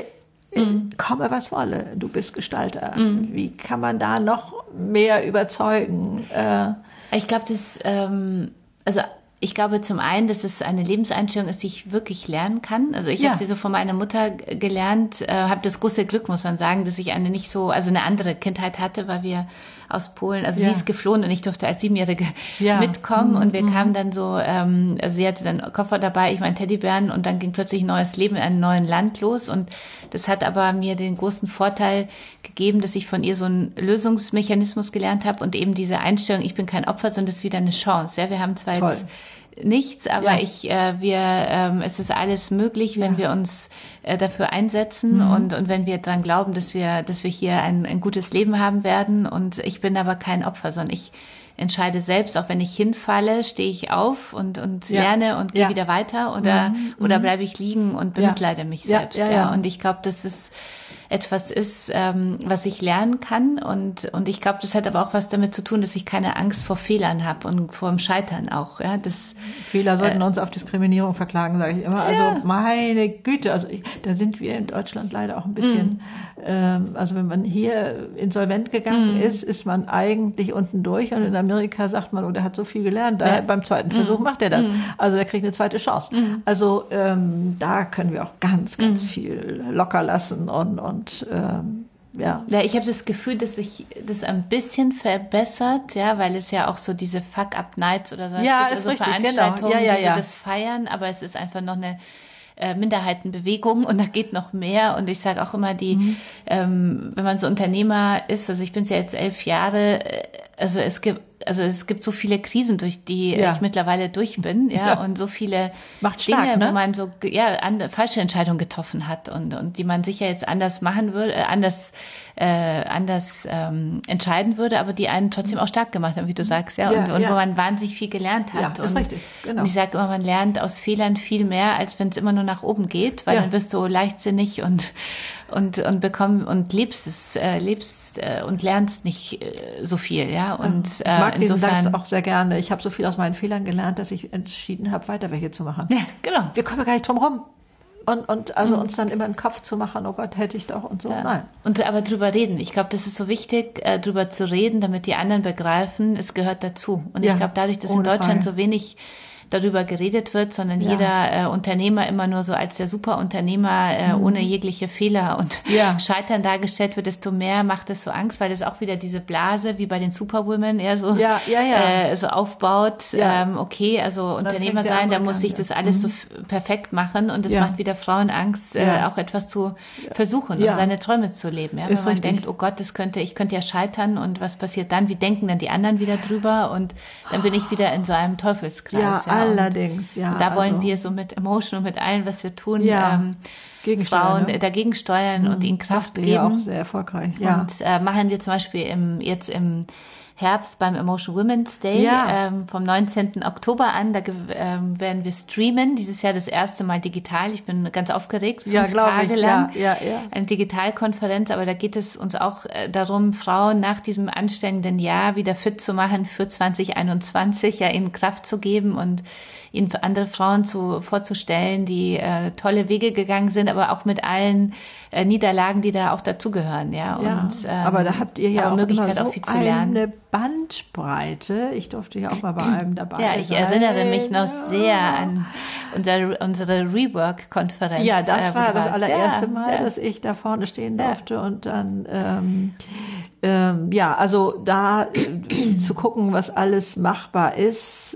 äh, mhm. komme was wolle, du bist Gestalter. Mhm. Wie kann man da noch mehr überzeugen? Äh, ich glaube, das, ähm, also ich glaube zum einen, dass es eine Lebenseinstellung ist, die ich wirklich lernen kann. Also ich ja. habe sie so von meiner Mutter gelernt, äh, habe das große Glück, muss man sagen, dass ich eine nicht so, also eine andere Kindheit hatte, weil wir aus Polen, also ja. sie ist geflohen und ich durfte als Siebenjährige ja. mitkommen mhm. und wir kamen dann so, ähm, also sie hatte dann Koffer dabei, ich meinen Teddybären und dann ging plötzlich ein neues Leben in einem neuen Land los und das hat aber mir den großen Vorteil gegeben, dass ich von ihr so einen Lösungsmechanismus gelernt habe und eben diese Einstellung, ich bin kein Opfer, sondern das ist wieder eine Chance. Ja, wir haben zwar Toll. jetzt nichts, aber ja. ich, äh, wir, ähm, es ist alles möglich, wenn ja. wir uns äh, dafür einsetzen mhm. und und wenn wir dran glauben, dass wir, dass wir hier ein, ein gutes Leben haben werden. Und ich bin aber kein Opfer, sondern ich entscheide selbst, auch wenn ich hinfalle, stehe ich auf und und ja. lerne und gehe ja. wieder weiter oder mhm. oder bleibe ich liegen und bemitleide ja. mich selbst. Ja, ja, ja. Und ich glaube, das ist etwas ist, ähm, was ich lernen kann und und ich glaube, das hat aber auch was damit zu tun, dass ich keine Angst vor Fehlern habe und vor dem Scheitern auch. Ja, das Fehler sollten äh, uns auf Diskriminierung verklagen, sage ich immer. Also ja. meine Güte, also ich, da sind wir in Deutschland leider auch ein bisschen. Mm. Ähm, also wenn man hier insolvent gegangen mm. ist, ist man eigentlich unten durch und in Amerika sagt man, oh, der hat so viel gelernt, da, ja. beim zweiten Versuch mm. macht er das. Mm. Also der kriegt eine zweite Chance. Mm. Also ähm, da können wir auch ganz, ganz mm. viel locker lassen und und Und, ähm, ja. ja, ich habe das Gefühl, dass sich das ein bisschen verbessert, ja, weil es ja auch so diese Fuck-Up-Nights oder so ja, gibt, ist also richtig, Veranstaltungen, genau. ja, ja, die ja. so das feiern, aber es ist einfach noch eine äh, Minderheitenbewegung und da geht noch mehr und ich sage auch immer, die, mhm. ähm, wenn man so Unternehmer ist, also ich bin ja jetzt elf Jahre, äh, also es gibt Also es gibt so viele Krisen, durch die ja. ich mittlerweile durch bin, ja, ja. und so viele Macht stark, Dinge, ne? wo man so ja an, falsche Entscheidungen getroffen hat und und die man sicher jetzt anders machen würde, äh, anders äh, anders ähm, entscheiden würde, aber die einen trotzdem auch stark gemacht haben, wie du sagst, ja, ja und, und ja. wo man wahnsinnig viel gelernt hat. Ja, ist und, richtig, genau. Und ich sage immer, man lernt aus Fehlern viel mehr, als wenn es immer nur nach oben geht, weil ja. dann wirst du leichtsinnig und und und bekomm und lebst es äh, lebst äh, und lernst nicht äh, so viel, ja, und ich mag äh, diesen insofern Satz auch sehr gerne. Ich habe so viel aus meinen Fehlern gelernt, dass ich entschieden habe, weiter welche zu machen. Ja, genau. Wir kommen gar nicht drum rum. Und, und also mhm. uns dann immer im Kopf zu machen, oh Gott, hätte ich doch und so. Ja. Nein. Und aber drüber reden. Ich glaube, das ist so wichtig, äh, drüber zu reden, damit die anderen begreifen, es gehört dazu. Und ja, ich glaube, dadurch, dass in Deutschland Frage. so wenig darüber geredet wird, sondern ja. jeder äh, Unternehmer immer nur so als der Superunternehmer äh, mhm. ohne jegliche Fehler und ja. Scheitern dargestellt wird, desto mehr macht es so Angst, weil das auch wieder diese Blase wie bei den Superwomen eher so, ja, ja, ja. Äh, so aufbaut. Ja. Ähm, okay, also Unternehmer sein, da muss ich das alles mhm. so f- perfekt machen und das ja. macht wieder Frauen Angst, äh, ja. auch etwas zu versuchen ja. und seine Träume zu leben. Ja? Wenn Ist man richtig. denkt, oh Gott, das könnte, ich könnte ja scheitern und was passiert dann? Wie denken dann die anderen wieder drüber? Und dann bin ich wieder in so einem Teufelskreis. Ja, ja. allerdings, ja. Und da wollen also, wir so mit Emotion und mit allem, was wir tun, ja, ähm, Frauen ne? dagegen steuern mhm. und ihnen Kraft geben. Ja, auch sehr erfolgreich. Ja. Und äh, machen wir zum Beispiel im, jetzt im Herbst beim Emotion Women's Day ja. ähm, vom neunzehnten Oktober an. Da ähm, werden wir streamen. Dieses Jahr das erste Mal digital. Ich bin ganz aufgeregt. Fünf ja, Tage ich. lang. Ja, ja, ja. Eine Digitalkonferenz. Aber da geht es uns auch äh, darum, Frauen nach diesem anstrengenden Jahr wieder fit zu machen für zwanzig einundzwanzig, ja, ihnen Kraft zu geben und ihnen für andere Frauen zu, vorzustellen, die äh, tolle Wege gegangen sind, aber auch mit allen äh, Niederlagen, die da auch dazugehören. Ja, ja, und, ähm, aber da habt ihr ja auch Möglichkeit, immer so auch viel zu lernen. Eine Bandbreite. Ich durfte ja auch mal bei einem dabei sein. Ja, ich sein. erinnere mich noch sehr an unsere, unsere Rework-Konferenz. Ja, das äh, war das warst. allererste ja, Mal, ja. dass ich da vorne stehen durfte ja. und dann ähm, ähm, ja, also da äh, zu gucken, was alles machbar ist.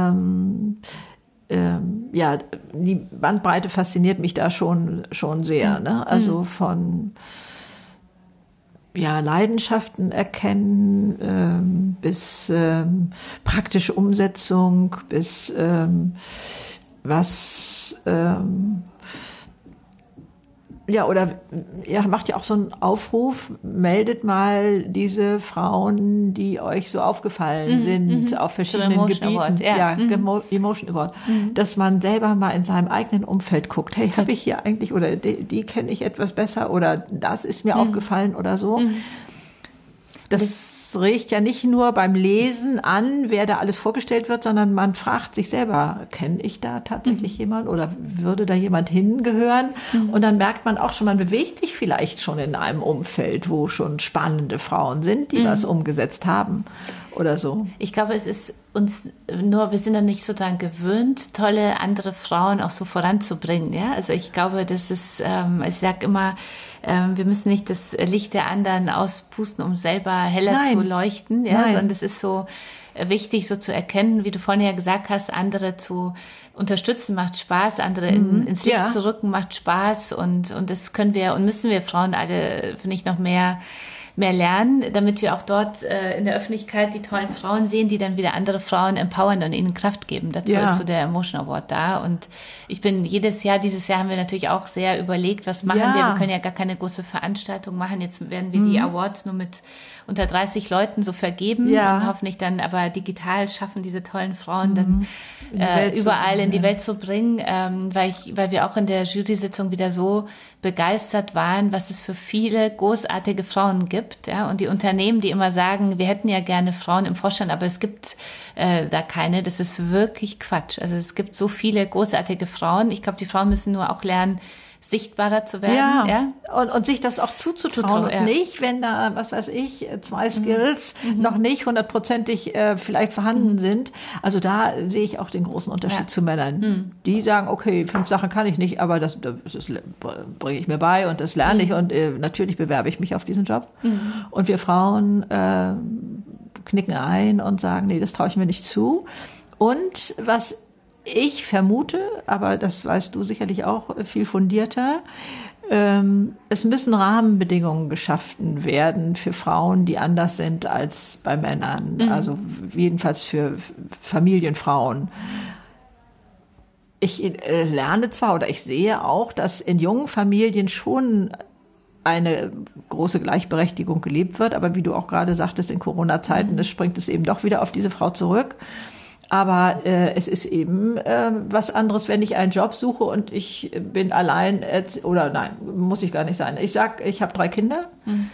Ähm, ähm, ja, die Bandbreite fasziniert mich da schon schon sehr. Ne? Also von ja, Leidenschaften erkennen, ähm, bis ähm, praktische Umsetzung, bis ähm, was ähm, Ja, oder ja, macht ja auch so einen Aufruf, meldet mal diese Frauen, die euch so aufgefallen mhm, sind, mhm. auf verschiedenen Gebieten. Award, ja, ja mhm. Emotion Award. Mhm. Dass man selber mal in seinem eigenen Umfeld guckt, hey, habe ich hier eigentlich, oder die, die kenne ich etwas besser, oder das ist mir mhm. aufgefallen oder so. Mhm. Das regt ja nicht nur beim Lesen an, wer da alles vorgestellt wird, sondern man fragt sich selber, kenne ich da tatsächlich mhm. jemand oder würde da jemand hingehören? Mhm. Und dann merkt man auch schon, man bewegt sich vielleicht schon in einem Umfeld, wo schon spannende Frauen sind, die mhm. was umgesetzt haben oder so. Ich glaube, es ist uns nur, wir sind noch nicht so daran gewöhnt, tolle andere Frauen auch so voranzubringen. Ja? Also ich glaube, das ist, ähm, ich sage immer, ähm, wir müssen nicht das Licht der anderen auspusten, um selber heller Nein. zu leuchten, ja? Sondern es ist so wichtig, so zu erkennen, wie du vorhin ja gesagt hast, andere zu unterstützen macht Spaß, andere in, mhm. ins Licht ja. zu rücken macht Spaß und, und das können wir und müssen wir Frauen alle, finde ich, noch mehr mehr lernen, damit wir auch dort äh, in der Öffentlichkeit die tollen Frauen sehen, die dann wieder andere Frauen empowern und ihnen Kraft geben. Dazu ja. ist so der Emotion Award da. Und ich bin jedes Jahr, dieses Jahr haben wir natürlich auch sehr überlegt, was machen ja. wir? Wir können ja gar keine große Veranstaltung machen. Jetzt werden wir mhm. die Awards nur mit unter dreißig Leuten so vergeben ja. und hoffentlich dann aber digital schaffen, diese tollen Frauen dann mhm. äh, überall bringen, in die ja. Welt zu bringen, ähm, weil ich, weil wir auch in der Jury-Sitzung wieder so begeistert waren, was es für viele großartige Frauen gibt, ja, und die Unternehmen, die immer sagen, wir hätten ja gerne Frauen im Vorstand, aber es gibt äh, da keine, das ist wirklich Quatsch. Also es gibt so viele großartige Frauen. Ich glaube, die Frauen müssen nur auch lernen, sichtbarer zu werden. Ja, ja? Und, und sich das auch zuzutrauen. Zutrauen, und ja. nicht, wenn da, was weiß ich, zwei Skills mhm. noch nicht hundertprozentig äh, vielleicht vorhanden mhm. sind. Also da sehe ich auch den großen Unterschied ja. zu Männern. Mhm. Die sagen, okay, fünf Sachen kann ich nicht, aber das, das, das bringe ich mir bei und das lerne mhm. ich und äh, natürlich bewerbe ich mich auf diesen Job. Mhm. Und wir Frauen äh, knicken ein und sagen, nee, das traue ich mir nicht zu. Und was ich vermute, aber das weißt du sicherlich auch viel fundierter, ähm, es müssen Rahmenbedingungen geschaffen werden für Frauen, die anders sind als bei Männern, mhm. also jedenfalls für Familienfrauen. Ich äh, lerne zwar oder ich sehe auch, dass in jungen Familien schon eine große Gleichberechtigung gelebt wird, aber wie du auch gerade sagtest, in Corona-Zeiten, mhm. das springt es eben doch wieder auf diese Frau zurück. Aber äh, es ist eben äh, was anderes, wenn ich einen Job suche und ich bin allein, oder nein, muss ich gar nicht sein. Ich sag, ich habe drei Kinder, mhm.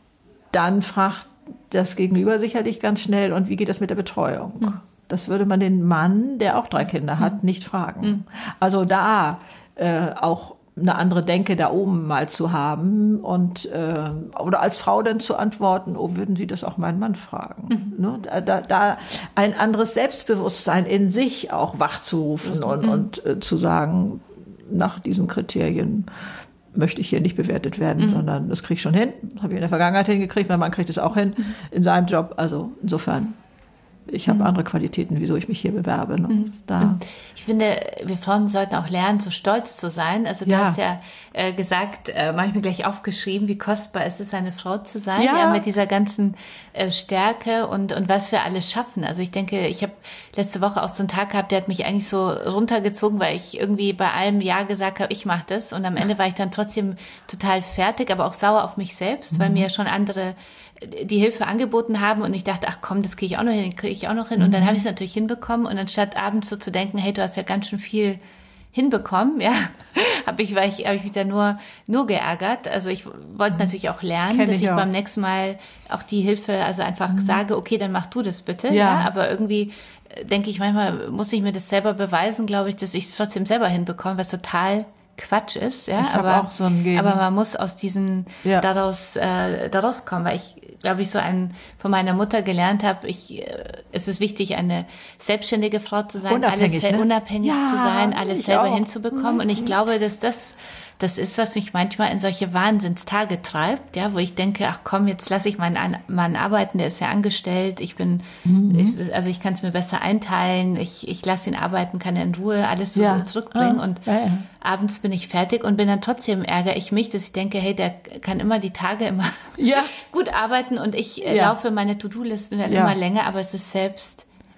dann fragt das Gegenüber sicherlich ganz schnell, und wie geht das mit der Betreuung? Mhm. Das würde man den Mann, der auch drei Kinder hat, mhm. nicht fragen. Mhm. Also da äh, auch eine andere Denke da oben mal zu haben und äh, oder als Frau dann zu antworten, oh, würden Sie das auch meinen Mann fragen? Mhm. Ne? Da, da ein anderes Selbstbewusstsein in sich auch wachzurufen mhm. und, und äh, zu sagen, nach diesen Kriterien möchte ich hier nicht bewertet werden, mhm. sondern das kriege ich schon hin. Das habe ich in der Vergangenheit hingekriegt, mein Mann kriegt es auch hin mhm. in seinem Job. Also insofern, ich habe mhm. andere Qualitäten, wieso ich mich hier bewerbe. Ne? Mhm. Da. Ich finde, wir Frauen sollten auch lernen, so stolz zu sein. Also du ja. hast ja äh, gesagt, äh, mache ich mir gleich aufgeschrieben, wie kostbar ist es, eine Frau zu sein, ja. Ja, mit dieser ganzen äh, Stärke und, und was wir alles schaffen. Also ich denke, ich habe letzte Woche auch so einen Tag gehabt, der hat mich eigentlich so runtergezogen, weil ich irgendwie bei allem Ja gesagt habe, ich mache das. Und am Ende war ich dann trotzdem total fertig, aber auch sauer auf mich selbst, mhm. weil mir schon andere die Hilfe angeboten haben und ich dachte, ach komm, das kriege ich auch noch hin, kriege ich auch noch hin. Und dann habe ich es natürlich hinbekommen und anstatt abends so zu denken, hey, du hast ja ganz schön viel hinbekommen, ja, habe ich, weil ich, habe ich mich da nur, nur geärgert. Also ich wollte natürlich auch lernen, Kenn dass ich, ich beim nächsten Mal auch die Hilfe, also einfach mhm. sage, okay, dann mach du das bitte, ja, ja aber irgendwie denke ich, manchmal muss ich mir das selber beweisen, glaube ich, dass ich es trotzdem selber hinbekomme, was total Quatsch ist, ja, ich aber, auch so ein aber man muss aus diesen, ja. daraus, äh, daraus kommen, weil ich, glaube ich, so ein, von meiner Mutter gelernt habe, ich, äh, es ist wichtig, eine selbstständige Frau zu sein, unabhängig, alles ne? unabhängig ja, zu sein, alles selber auch. hinzubekommen, mhm. und ich glaube, dass das, das ist, was mich manchmal in solche Wahnsinnstage treibt, ja, wo ich denke, ach komm, jetzt lasse ich meinen Mann arbeiten, der ist ja angestellt, ich bin, mhm. ich, also ich kann es mir besser einteilen, ich, ich lasse ihn arbeiten, kann er in Ruhe alles so ja. zurückbringen, ah. und ja, ja. abends bin ich fertig und bin dann trotzdem, ärgere ich mich, dass ich denke, hey, der kann immer die Tage immer ja. gut arbeiten und ich äh, ja. laufe, meine To-Do-Listen werden ja. immer länger, aber es ist selbst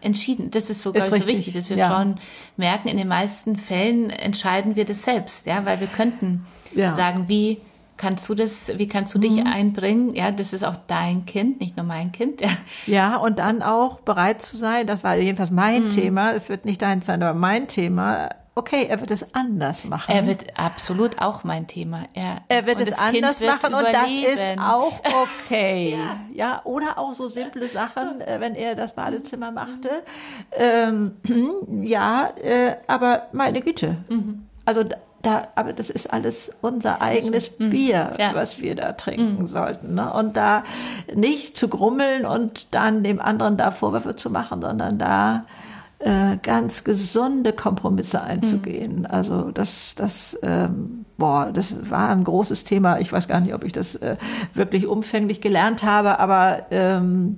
entschieden. Das ist so, glaube Ist ich, so richtig. wichtig, dass wir Ja. Frauen merken, in den meisten Fällen entscheiden wir das selbst, ja, weil wir könnten Ja. sagen, wie kannst du das, wie kannst du dich einbringen? Ja, das ist auch dein Kind, nicht nur mein Kind. Ja, Ja, und dann auch bereit zu sein, das war jedenfalls mein Thema, es wird nicht dein sein, aber mein Thema, okay, er wird es anders machen. er wird absolut auch mein Thema. Er, Er wird und es das Kind anders wird machen und das ist überleben. auch okay. ja. ja, oder auch so simple Sachen, äh, wenn er das Badezimmer machte. Ähm, ja, äh, aber meine Güte. Mhm. Also da, da, aber das ist alles unser eigenes Bier, Ja. was wir da trinken sollten. Ne? Und da nicht zu grummeln und dann dem anderen da Vorwürfe zu machen, sondern da äh, ganz gesunde Kompromisse einzugehen. Also das, das, ähm, boah, das war ein großes Thema. Ich weiß gar nicht, ob ich das äh, wirklich umfänglich gelernt habe, aber ähm,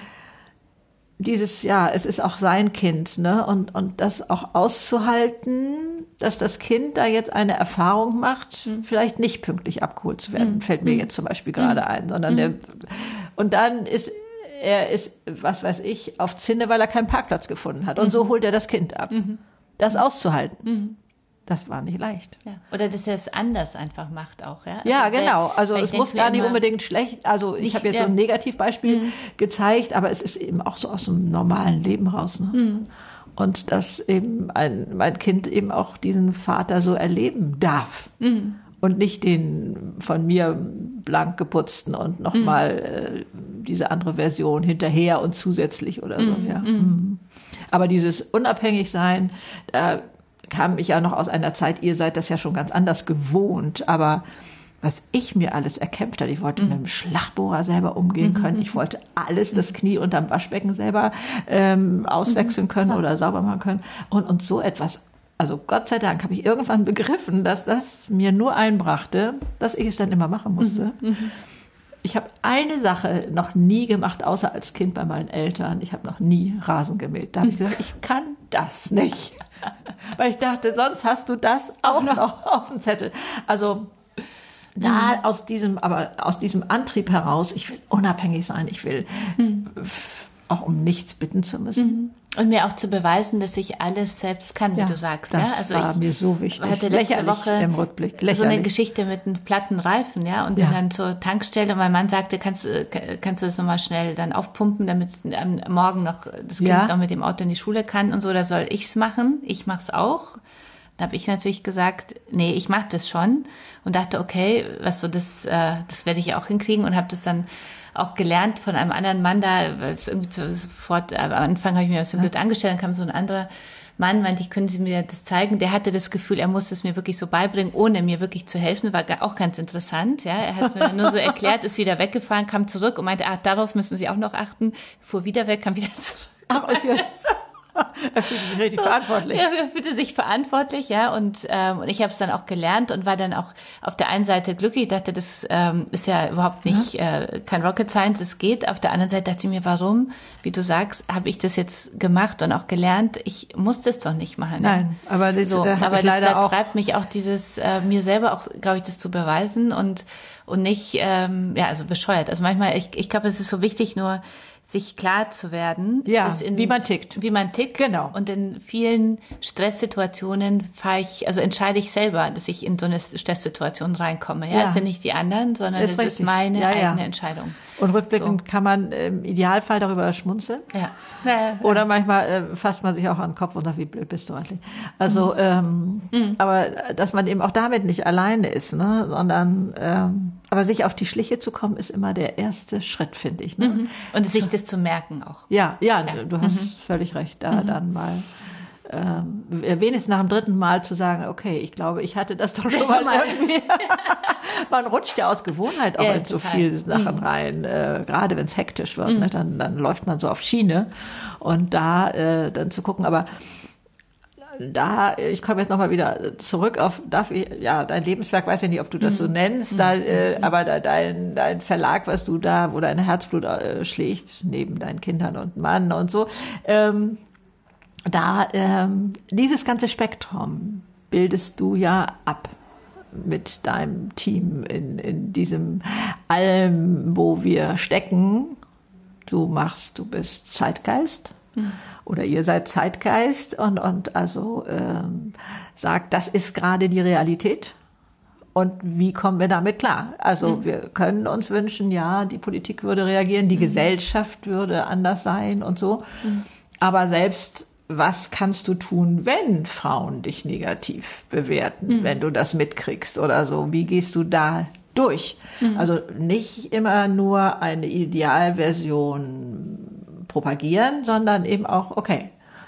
dieses, ja, es ist auch sein Kind, ne? Und, und das auch auszuhalten, dass das Kind da jetzt eine Erfahrung macht, mhm. vielleicht nicht pünktlich abgeholt zu werden, mhm. fällt mir jetzt zum Beispiel gerade mhm. ein, sondern mhm. der, und dann ist, er ist, was weiß ich, auf Zinne, weil er keinen Parkplatz gefunden hat. Und mhm. so holt er das Kind ab. Mhm. Das auszuhalten. Mhm. Das war nicht leicht. Ja. Oder dass er es anders einfach macht auch, ja? Also ja, genau. Also es muss gar nicht immer, unbedingt schlecht, also ich habe jetzt ja. so ein Negativbeispiel mhm. gezeigt, aber es ist eben auch so aus dem normalen Leben raus. Ne? Mhm. Und dass eben ein, mein Kind eben auch diesen Vater so erleben darf. Mhm. Und nicht den von mir blank geputzten und nochmal mhm. äh, diese andere Version hinterher und zusätzlich oder so. Mhm. Ja. Mhm. Aber dieses Unabhängigsein, da kam ich ja noch aus einer Zeit, ihr seid das ja schon ganz anders gewohnt, aber was ich mir alles erkämpft habe, ich wollte mhm. mit dem Schlagbohrer selber umgehen können, ich wollte alles, das Knie unterm Waschbecken selber ähm, auswechseln können mhm. oder sauber machen können und, und so etwas. Also Gott sei Dank habe ich irgendwann begriffen, dass das mir nur einbrachte, dass ich es dann immer machen musste. Mhm. Ich habe eine Sache noch nie gemacht, außer als Kind bei meinen Eltern. Ich habe noch nie Rasen gemäht. Da habe ich gesagt, ich kann das nicht. Weil ich dachte, sonst hast du das auch noch auf dem Zettel. Also da mhm. aus diesem, aber aus diesem Antrieb heraus, ich will unabhängig sein, ich will mhm. auch um nichts bitten zu müssen. Mhm. Und mir auch zu beweisen, dass ich alles selbst kann, wie ja, du sagst. Das ja? Also war ich mir so wichtig. Hatte lächerlich Woche im Rückblick. Lächerlich. So eine Geschichte mit einem platten Reifen, ja, und bin ja. dann zur Tankstelle und mein Mann sagte, kannst, kannst du das nochmal schnell dann aufpumpen, damit am Morgen noch das Kind ja. noch mit dem Auto in die Schule kann und so, oder soll ich's machen? Ich mach's auch. Da habe ich natürlich gesagt, nee, ich mach das schon und dachte, okay, was so das, äh, das werde ich auch hinkriegen und habe das dann auch gelernt von einem anderen Mann da, weil es irgendwie sofort, am Anfang habe ich mir so blöd angestellt, dann kam so ein anderer Mann, meinte ich, können Sie mir das zeigen? Der hatte das Gefühl, er muss es mir wirklich so beibringen, ohne mir wirklich zu helfen. War auch ganz interessant, ja. Er hat mir nur so erklärt, ist wieder weggefahren, kam zurück und meinte, ach, darauf müssen Sie auch noch achten. Fuhr wieder weg, kam wieder zurück. Ach, ist ja er fühlte sich richtig so, verantwortlich. Ja, er fühlte sich verantwortlich, ja, und ähm, und ich habe es dann auch gelernt und war dann auch auf der einen Seite glücklich, dachte, das ähm, ist ja überhaupt nicht ja. äh, kein Rocket Science, es geht. Auf der anderen Seite dachte ich mir, warum, wie du sagst, habe ich das jetzt gemacht und auch gelernt? Ich muss das doch nicht machen. Nein, ja. aber das, so, äh, aber das leider da auch treibt mich auch dieses äh, mir selber auch, glaube ich, das zu beweisen und und nicht ähm, ja, also bescheuert. Also manchmal, ich ich glaube, es ist so wichtig, nur sich klar zu werden, ja, dass in, wie man tickt. Wie man tickt. Genau. Und in vielen Stresssituationen fahre ich, also entscheide ich selber, dass ich in so eine Stresssituation reinkomme. Ja, ja. es sind nicht die anderen, sondern ist es ist meine ja, ja. eigene Entscheidung. Und rückblickend so. kann man im Idealfall darüber schmunzeln. Ja. Oder manchmal äh, fasst man sich auch an den Kopf und sagt, wie blöd bist du eigentlich. Also, mhm. ähm, mhm. aber dass man eben auch damit nicht alleine ist, ne, sondern ähm, aber sich auf die Schliche zu kommen, ist immer der erste Schritt, finde ich. Ne? Mhm. Und sich das zu merken auch. Ja, ja, ja. du hast mhm. völlig recht, da mhm. dann mal ähm, wenigstens nach dem dritten Mal zu sagen, okay, ich glaube, ich hatte das doch schon, schon mal irgendwie. Man rutscht ja aus Gewohnheit auch ja, in so total. viele Sachen mhm. rein, äh, gerade wenn es hektisch wird, mhm. ne? dann, dann läuft man so auf Schiene und da äh, dann zu gucken, aber da, ich komme jetzt nochmal wieder zurück auf, darf ich, ja, dein Lebenswerk, weiß ich nicht, ob du das so nennst, da, äh, aber da, dein, dein Verlag, was du da, wo dein Herzblut äh, schlägt, neben deinen Kindern und Mann und so, ähm, da, ähm, dieses ganze Spektrum bildest du ja ab mit deinem Team in, in diesem allem, wo wir stecken. Du machst, du bist Zeitgeist, Mhm. Oder ihr seid Zeitgeist und, und also ähm, sagt, das ist gerade die Realität. Und wie kommen wir damit klar? Also mhm. wir können uns wünschen, ja, die Politik würde reagieren, die mhm. Gesellschaft würde anders sein und so. Mhm. Aber selbst, was kannst du tun, wenn Frauen dich negativ bewerten, mhm. wenn du das mitkriegst oder so? Wie gehst du da durch? Mhm. Also nicht immer nur eine Idealversion propagieren, sondern eben auch, okay,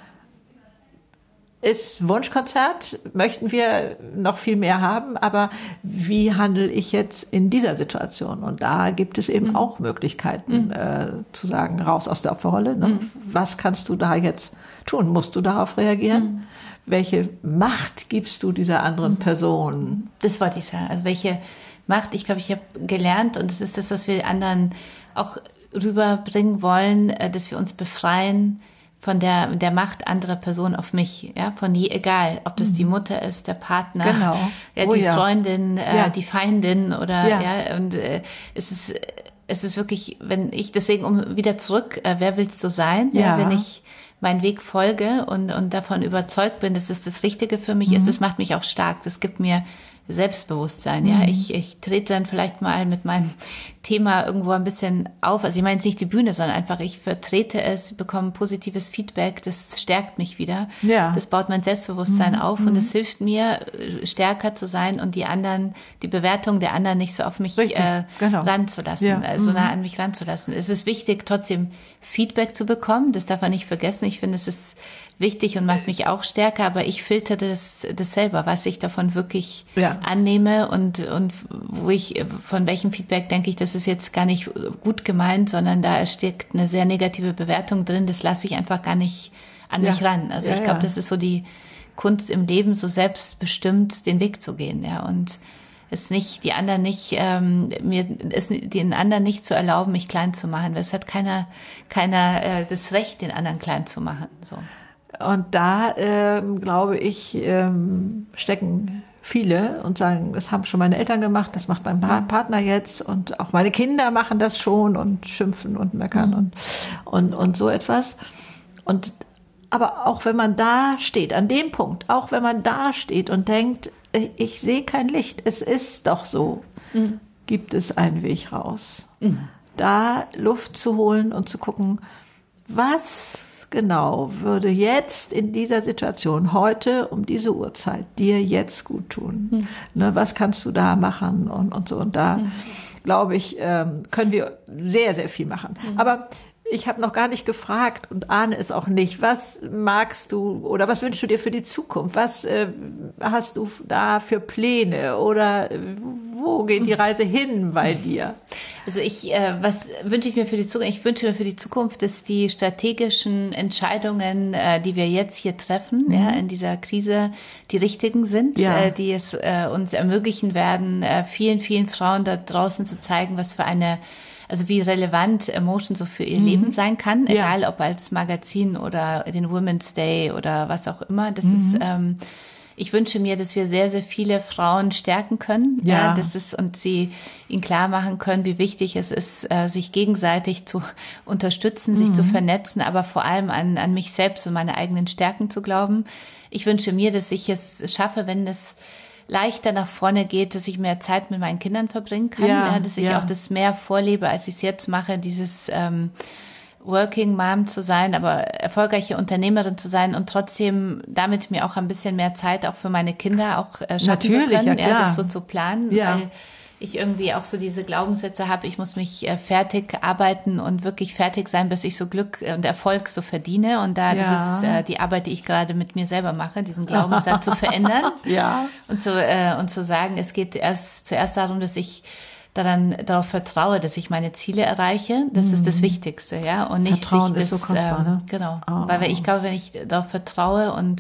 ist Wunschkonzert, möchten wir noch viel mehr haben, aber wie handle ich jetzt in dieser Situation? Und da gibt es eben mhm. auch Möglichkeiten, mhm. äh, zu sagen, raus aus der Opferrolle. Ne? Mhm. Was kannst du da jetzt tun? Musst du darauf reagieren? Mhm. Welche Macht gibst du dieser anderen mhm. Person? Das wollte ich sagen. Also welche Macht, ich glaube, ich habe gelernt, und das ist das, was wir anderen auch rüberbringen wollen, dass wir uns befreien von der, der Macht anderer Personen auf mich, ja, von je, egal, ob das die Mutter ist, der Partner, genau. ja, oh, die ja. Freundin, äh, ja. die Feindin oder, ja, ja und äh, es ist, es ist wirklich, wenn ich, deswegen, um wieder zurück, äh, wer willst du sein, ja. ja, wenn ich meinen Weg folge und, und davon überzeugt bin, dass es das Richtige für mich mhm. ist, das macht mich auch stark, das gibt mir Selbstbewusstsein, mhm. ja. Ich, ich trete dann vielleicht mal mit meinem Thema irgendwo ein bisschen auf. Also ich meine jetzt nicht die Bühne, sondern einfach, ich vertrete es, bekomme positives Feedback, das stärkt mich wieder. Ja. Das baut mein Selbstbewusstsein mhm. auf und es hilft mir, stärker zu sein und die anderen, die Bewertung der anderen nicht so auf mich äh, genau. ranzulassen, ja. also mhm. nah an mich ranzulassen. Es ist wichtig, trotzdem Feedback zu bekommen. Das darf man nicht vergessen. Ich finde, es ist wichtig und macht mich auch stärker, aber ich filtere das, das selber, was ich davon wirklich ja. annehme und, und wo ich, von welchem Feedback denke ich, das ist jetzt gar nicht gut gemeint, sondern da steckt eine sehr negative Bewertung drin, das lasse ich einfach gar nicht an ja. mich ran. Also ja, ich glaube, ja. das ist so die Kunst im Leben, so selbstbestimmt den Weg zu gehen, ja, und es nicht, die anderen nicht, ähm, mir, es den anderen nicht zu erlauben, mich klein zu machen, weil es hat keiner, keiner äh, das Recht, den anderen klein zu machen, so. Und da, ähm, glaube ich, ähm, stecken viele und sagen, das haben schon meine Eltern gemacht, das macht mein pa- Partner jetzt und auch meine Kinder machen das schon und schimpfen und meckern mhm. und, und, und so etwas. Und, aber auch wenn man da steht, an dem Punkt, auch wenn man da steht und denkt, ich, ich sehe kein Licht, es ist doch so, mhm. gibt es einen Weg raus. Mhm. Da Luft zu holen und zu gucken, was genau würde jetzt in dieser Situation, heute um diese Uhrzeit, dir jetzt gut tun? Hm. Ne, was kannst du da machen und, und so. Und da, hm. glaube ich, ähm, können wir sehr, sehr viel machen. Hm. Aber ich habe noch gar nicht gefragt und ahne es auch nicht. Was magst du oder was wünschst du dir für die Zukunft? Was äh, hast du da für Pläne oder wo geht die Reise hin bei dir? Also ich, äh, was wünsche ich mir für die Zukunft? Ich wünsche mir für die Zukunft, dass die strategischen Entscheidungen, äh, die wir jetzt hier treffen, mhm. ja, in dieser Krise, die richtigen sind, ja. äh, die es äh, uns ermöglichen werden, äh, vielen, vielen Frauen da draußen zu zeigen, was für eine also wie relevant Emotion so für ihr mhm. Leben sein kann, egal ja. ob als Magazin oder den Women's Day oder was auch immer. Das mhm. ist, ähm, ich wünsche mir, dass wir sehr, sehr viele Frauen stärken können, ja, ja das ist, und sie ihnen klar machen können, wie wichtig es ist, äh, sich gegenseitig zu unterstützen, mhm. sich zu vernetzen, aber vor allem an, an mich selbst und meine eigenen Stärken zu glauben. Ich wünsche mir, dass ich es schaffe, wenn es leichter nach vorne geht, dass ich mehr Zeit mit meinen Kindern verbringen kann, ja, ja, dass ich ja. auch das mehr vorlebe, als ich es jetzt mache, dieses ähm, Working Mom zu sein, aber erfolgreiche Unternehmerin zu sein und trotzdem damit mir auch ein bisschen mehr Zeit auch für meine Kinder auch äh, schaffen Natürlich, zu können, ja, klar. Ja, das so zu planen, ja. weil ich irgendwie auch so diese Glaubenssätze habe, ich muss mich äh, fertig arbeiten und wirklich fertig sein, bis ich so Glück und Erfolg so verdiene. Und da, ja. das ist äh, die Arbeit, die ich gerade mit mir selber mache, diesen Glaubenssatz zu verändern. Ja. Und zu, äh, und zu sagen, es geht erst zuerst darum, dass ich daran darauf vertraue, dass ich meine Ziele erreiche. Das mm. ist das Wichtigste, ja. Und nicht Vertrauen sich ist das, so kostbar, ähm, ne? Genau. Oh. Weil ich glaube, wenn ich darauf vertraue und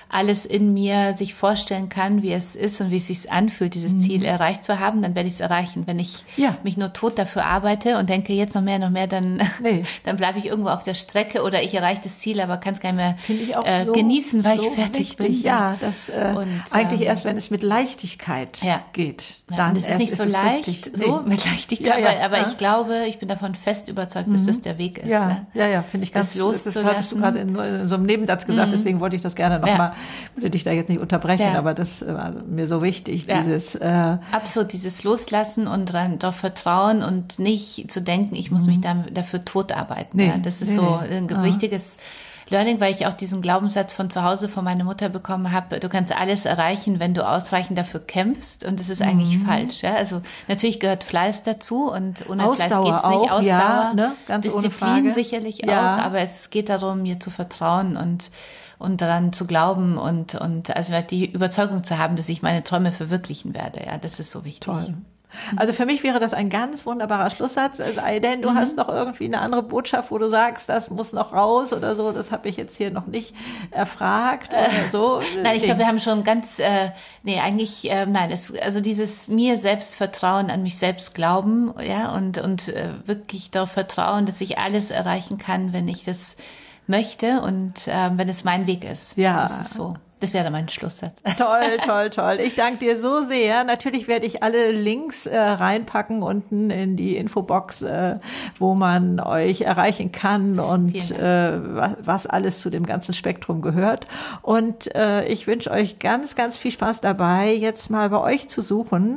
alles in mir sich vorstellen kann, wie es ist und wie es sich anfühlt, dieses Ziel erreicht zu haben, dann werde ich es erreichen. Wenn ich Ja. mich nur tot dafür arbeite und denke, jetzt noch mehr, noch mehr, dann, Nee. dann bleibe ich irgendwo auf der Strecke oder ich erreiche das Ziel, aber kann es gar nicht mehr Finde ich auch äh, so, genießen, weil so ich fertig wichtig. bin. Ja, das äh, Und, eigentlich ähm, erst, wenn es mit Leichtigkeit Ja. geht. Ja, Dann und es ist erst nicht so es leicht, richtig. so Nee. mit Leichtigkeit, Ja, ja, aber, aber ja. ich glaube, ich bin davon fest überzeugt, dass das der Weg ist. Ja, ne? ja, ja, finde ich ganz, Das das hattest du loszulassen. gerade in, in so einem Nebensatz gesagt, deswegen wollte ich das gerne Ja. nochmal, würde dich da jetzt nicht unterbrechen, Ja. aber das äh, war mir so wichtig, Ja. dieses, äh, Absolut, dieses Loslassen und dran, darauf vertrauen und nicht zu denken, ich muss mich da, dafür totarbeiten. Nee, ja, das ist nee, so nee. ein Ah. wichtiges Learning, weil ich auch diesen Glaubenssatz von zu Hause von meiner Mutter bekommen habe, du kannst alles erreichen, wenn du ausreichend dafür kämpfst, und das ist eigentlich Mhm. falsch. Ja? Also natürlich gehört Fleiß dazu und ohne Ausdauer Fleiß geht's nicht. auch, Ausdauer, ja, ne? Ganz ohne Disziplin Frage. sicherlich Ja. auch, aber es geht darum, mir zu vertrauen und und daran zu glauben und und also die Überzeugung zu haben, dass ich meine Träume verwirklichen werde. Ja, das ist so wichtig. toll. Also für mich wäre das ein ganz wunderbarer Schlusssatz, es sei denn, du Mhm. hast noch irgendwie eine andere Botschaft, wo du sagst, das muss noch raus oder so, das habe ich jetzt hier noch nicht erfragt oder so. Nein, ich glaube, wir haben schon ganz, äh, nee, eigentlich, äh, nein, es, also dieses mir selbst Vertrauen, an mich selbst glauben, ja, und, und äh, wirklich darauf vertrauen, dass ich alles erreichen kann, wenn ich das möchte und äh, wenn es mein Weg ist. Ja. Das ist so. Das wäre mein Schlusssatz. Toll, toll, toll. Ich danke dir so sehr. Natürlich werde ich alle Links äh, reinpacken unten in die Infobox, äh, wo man euch erreichen kann und äh, was, was alles zu dem ganzen Spektrum gehört. Und äh, ich wünsche euch ganz, ganz viel Spaß dabei, jetzt mal bei euch zu suchen,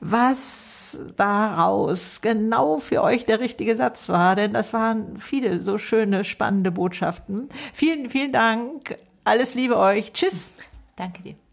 was daraus genau für euch der richtige Satz war. Denn das waren viele so schöne, spannende Botschaften. Vielen, vielen Dank. Alles Liebe euch. Tschüss. Danke dir.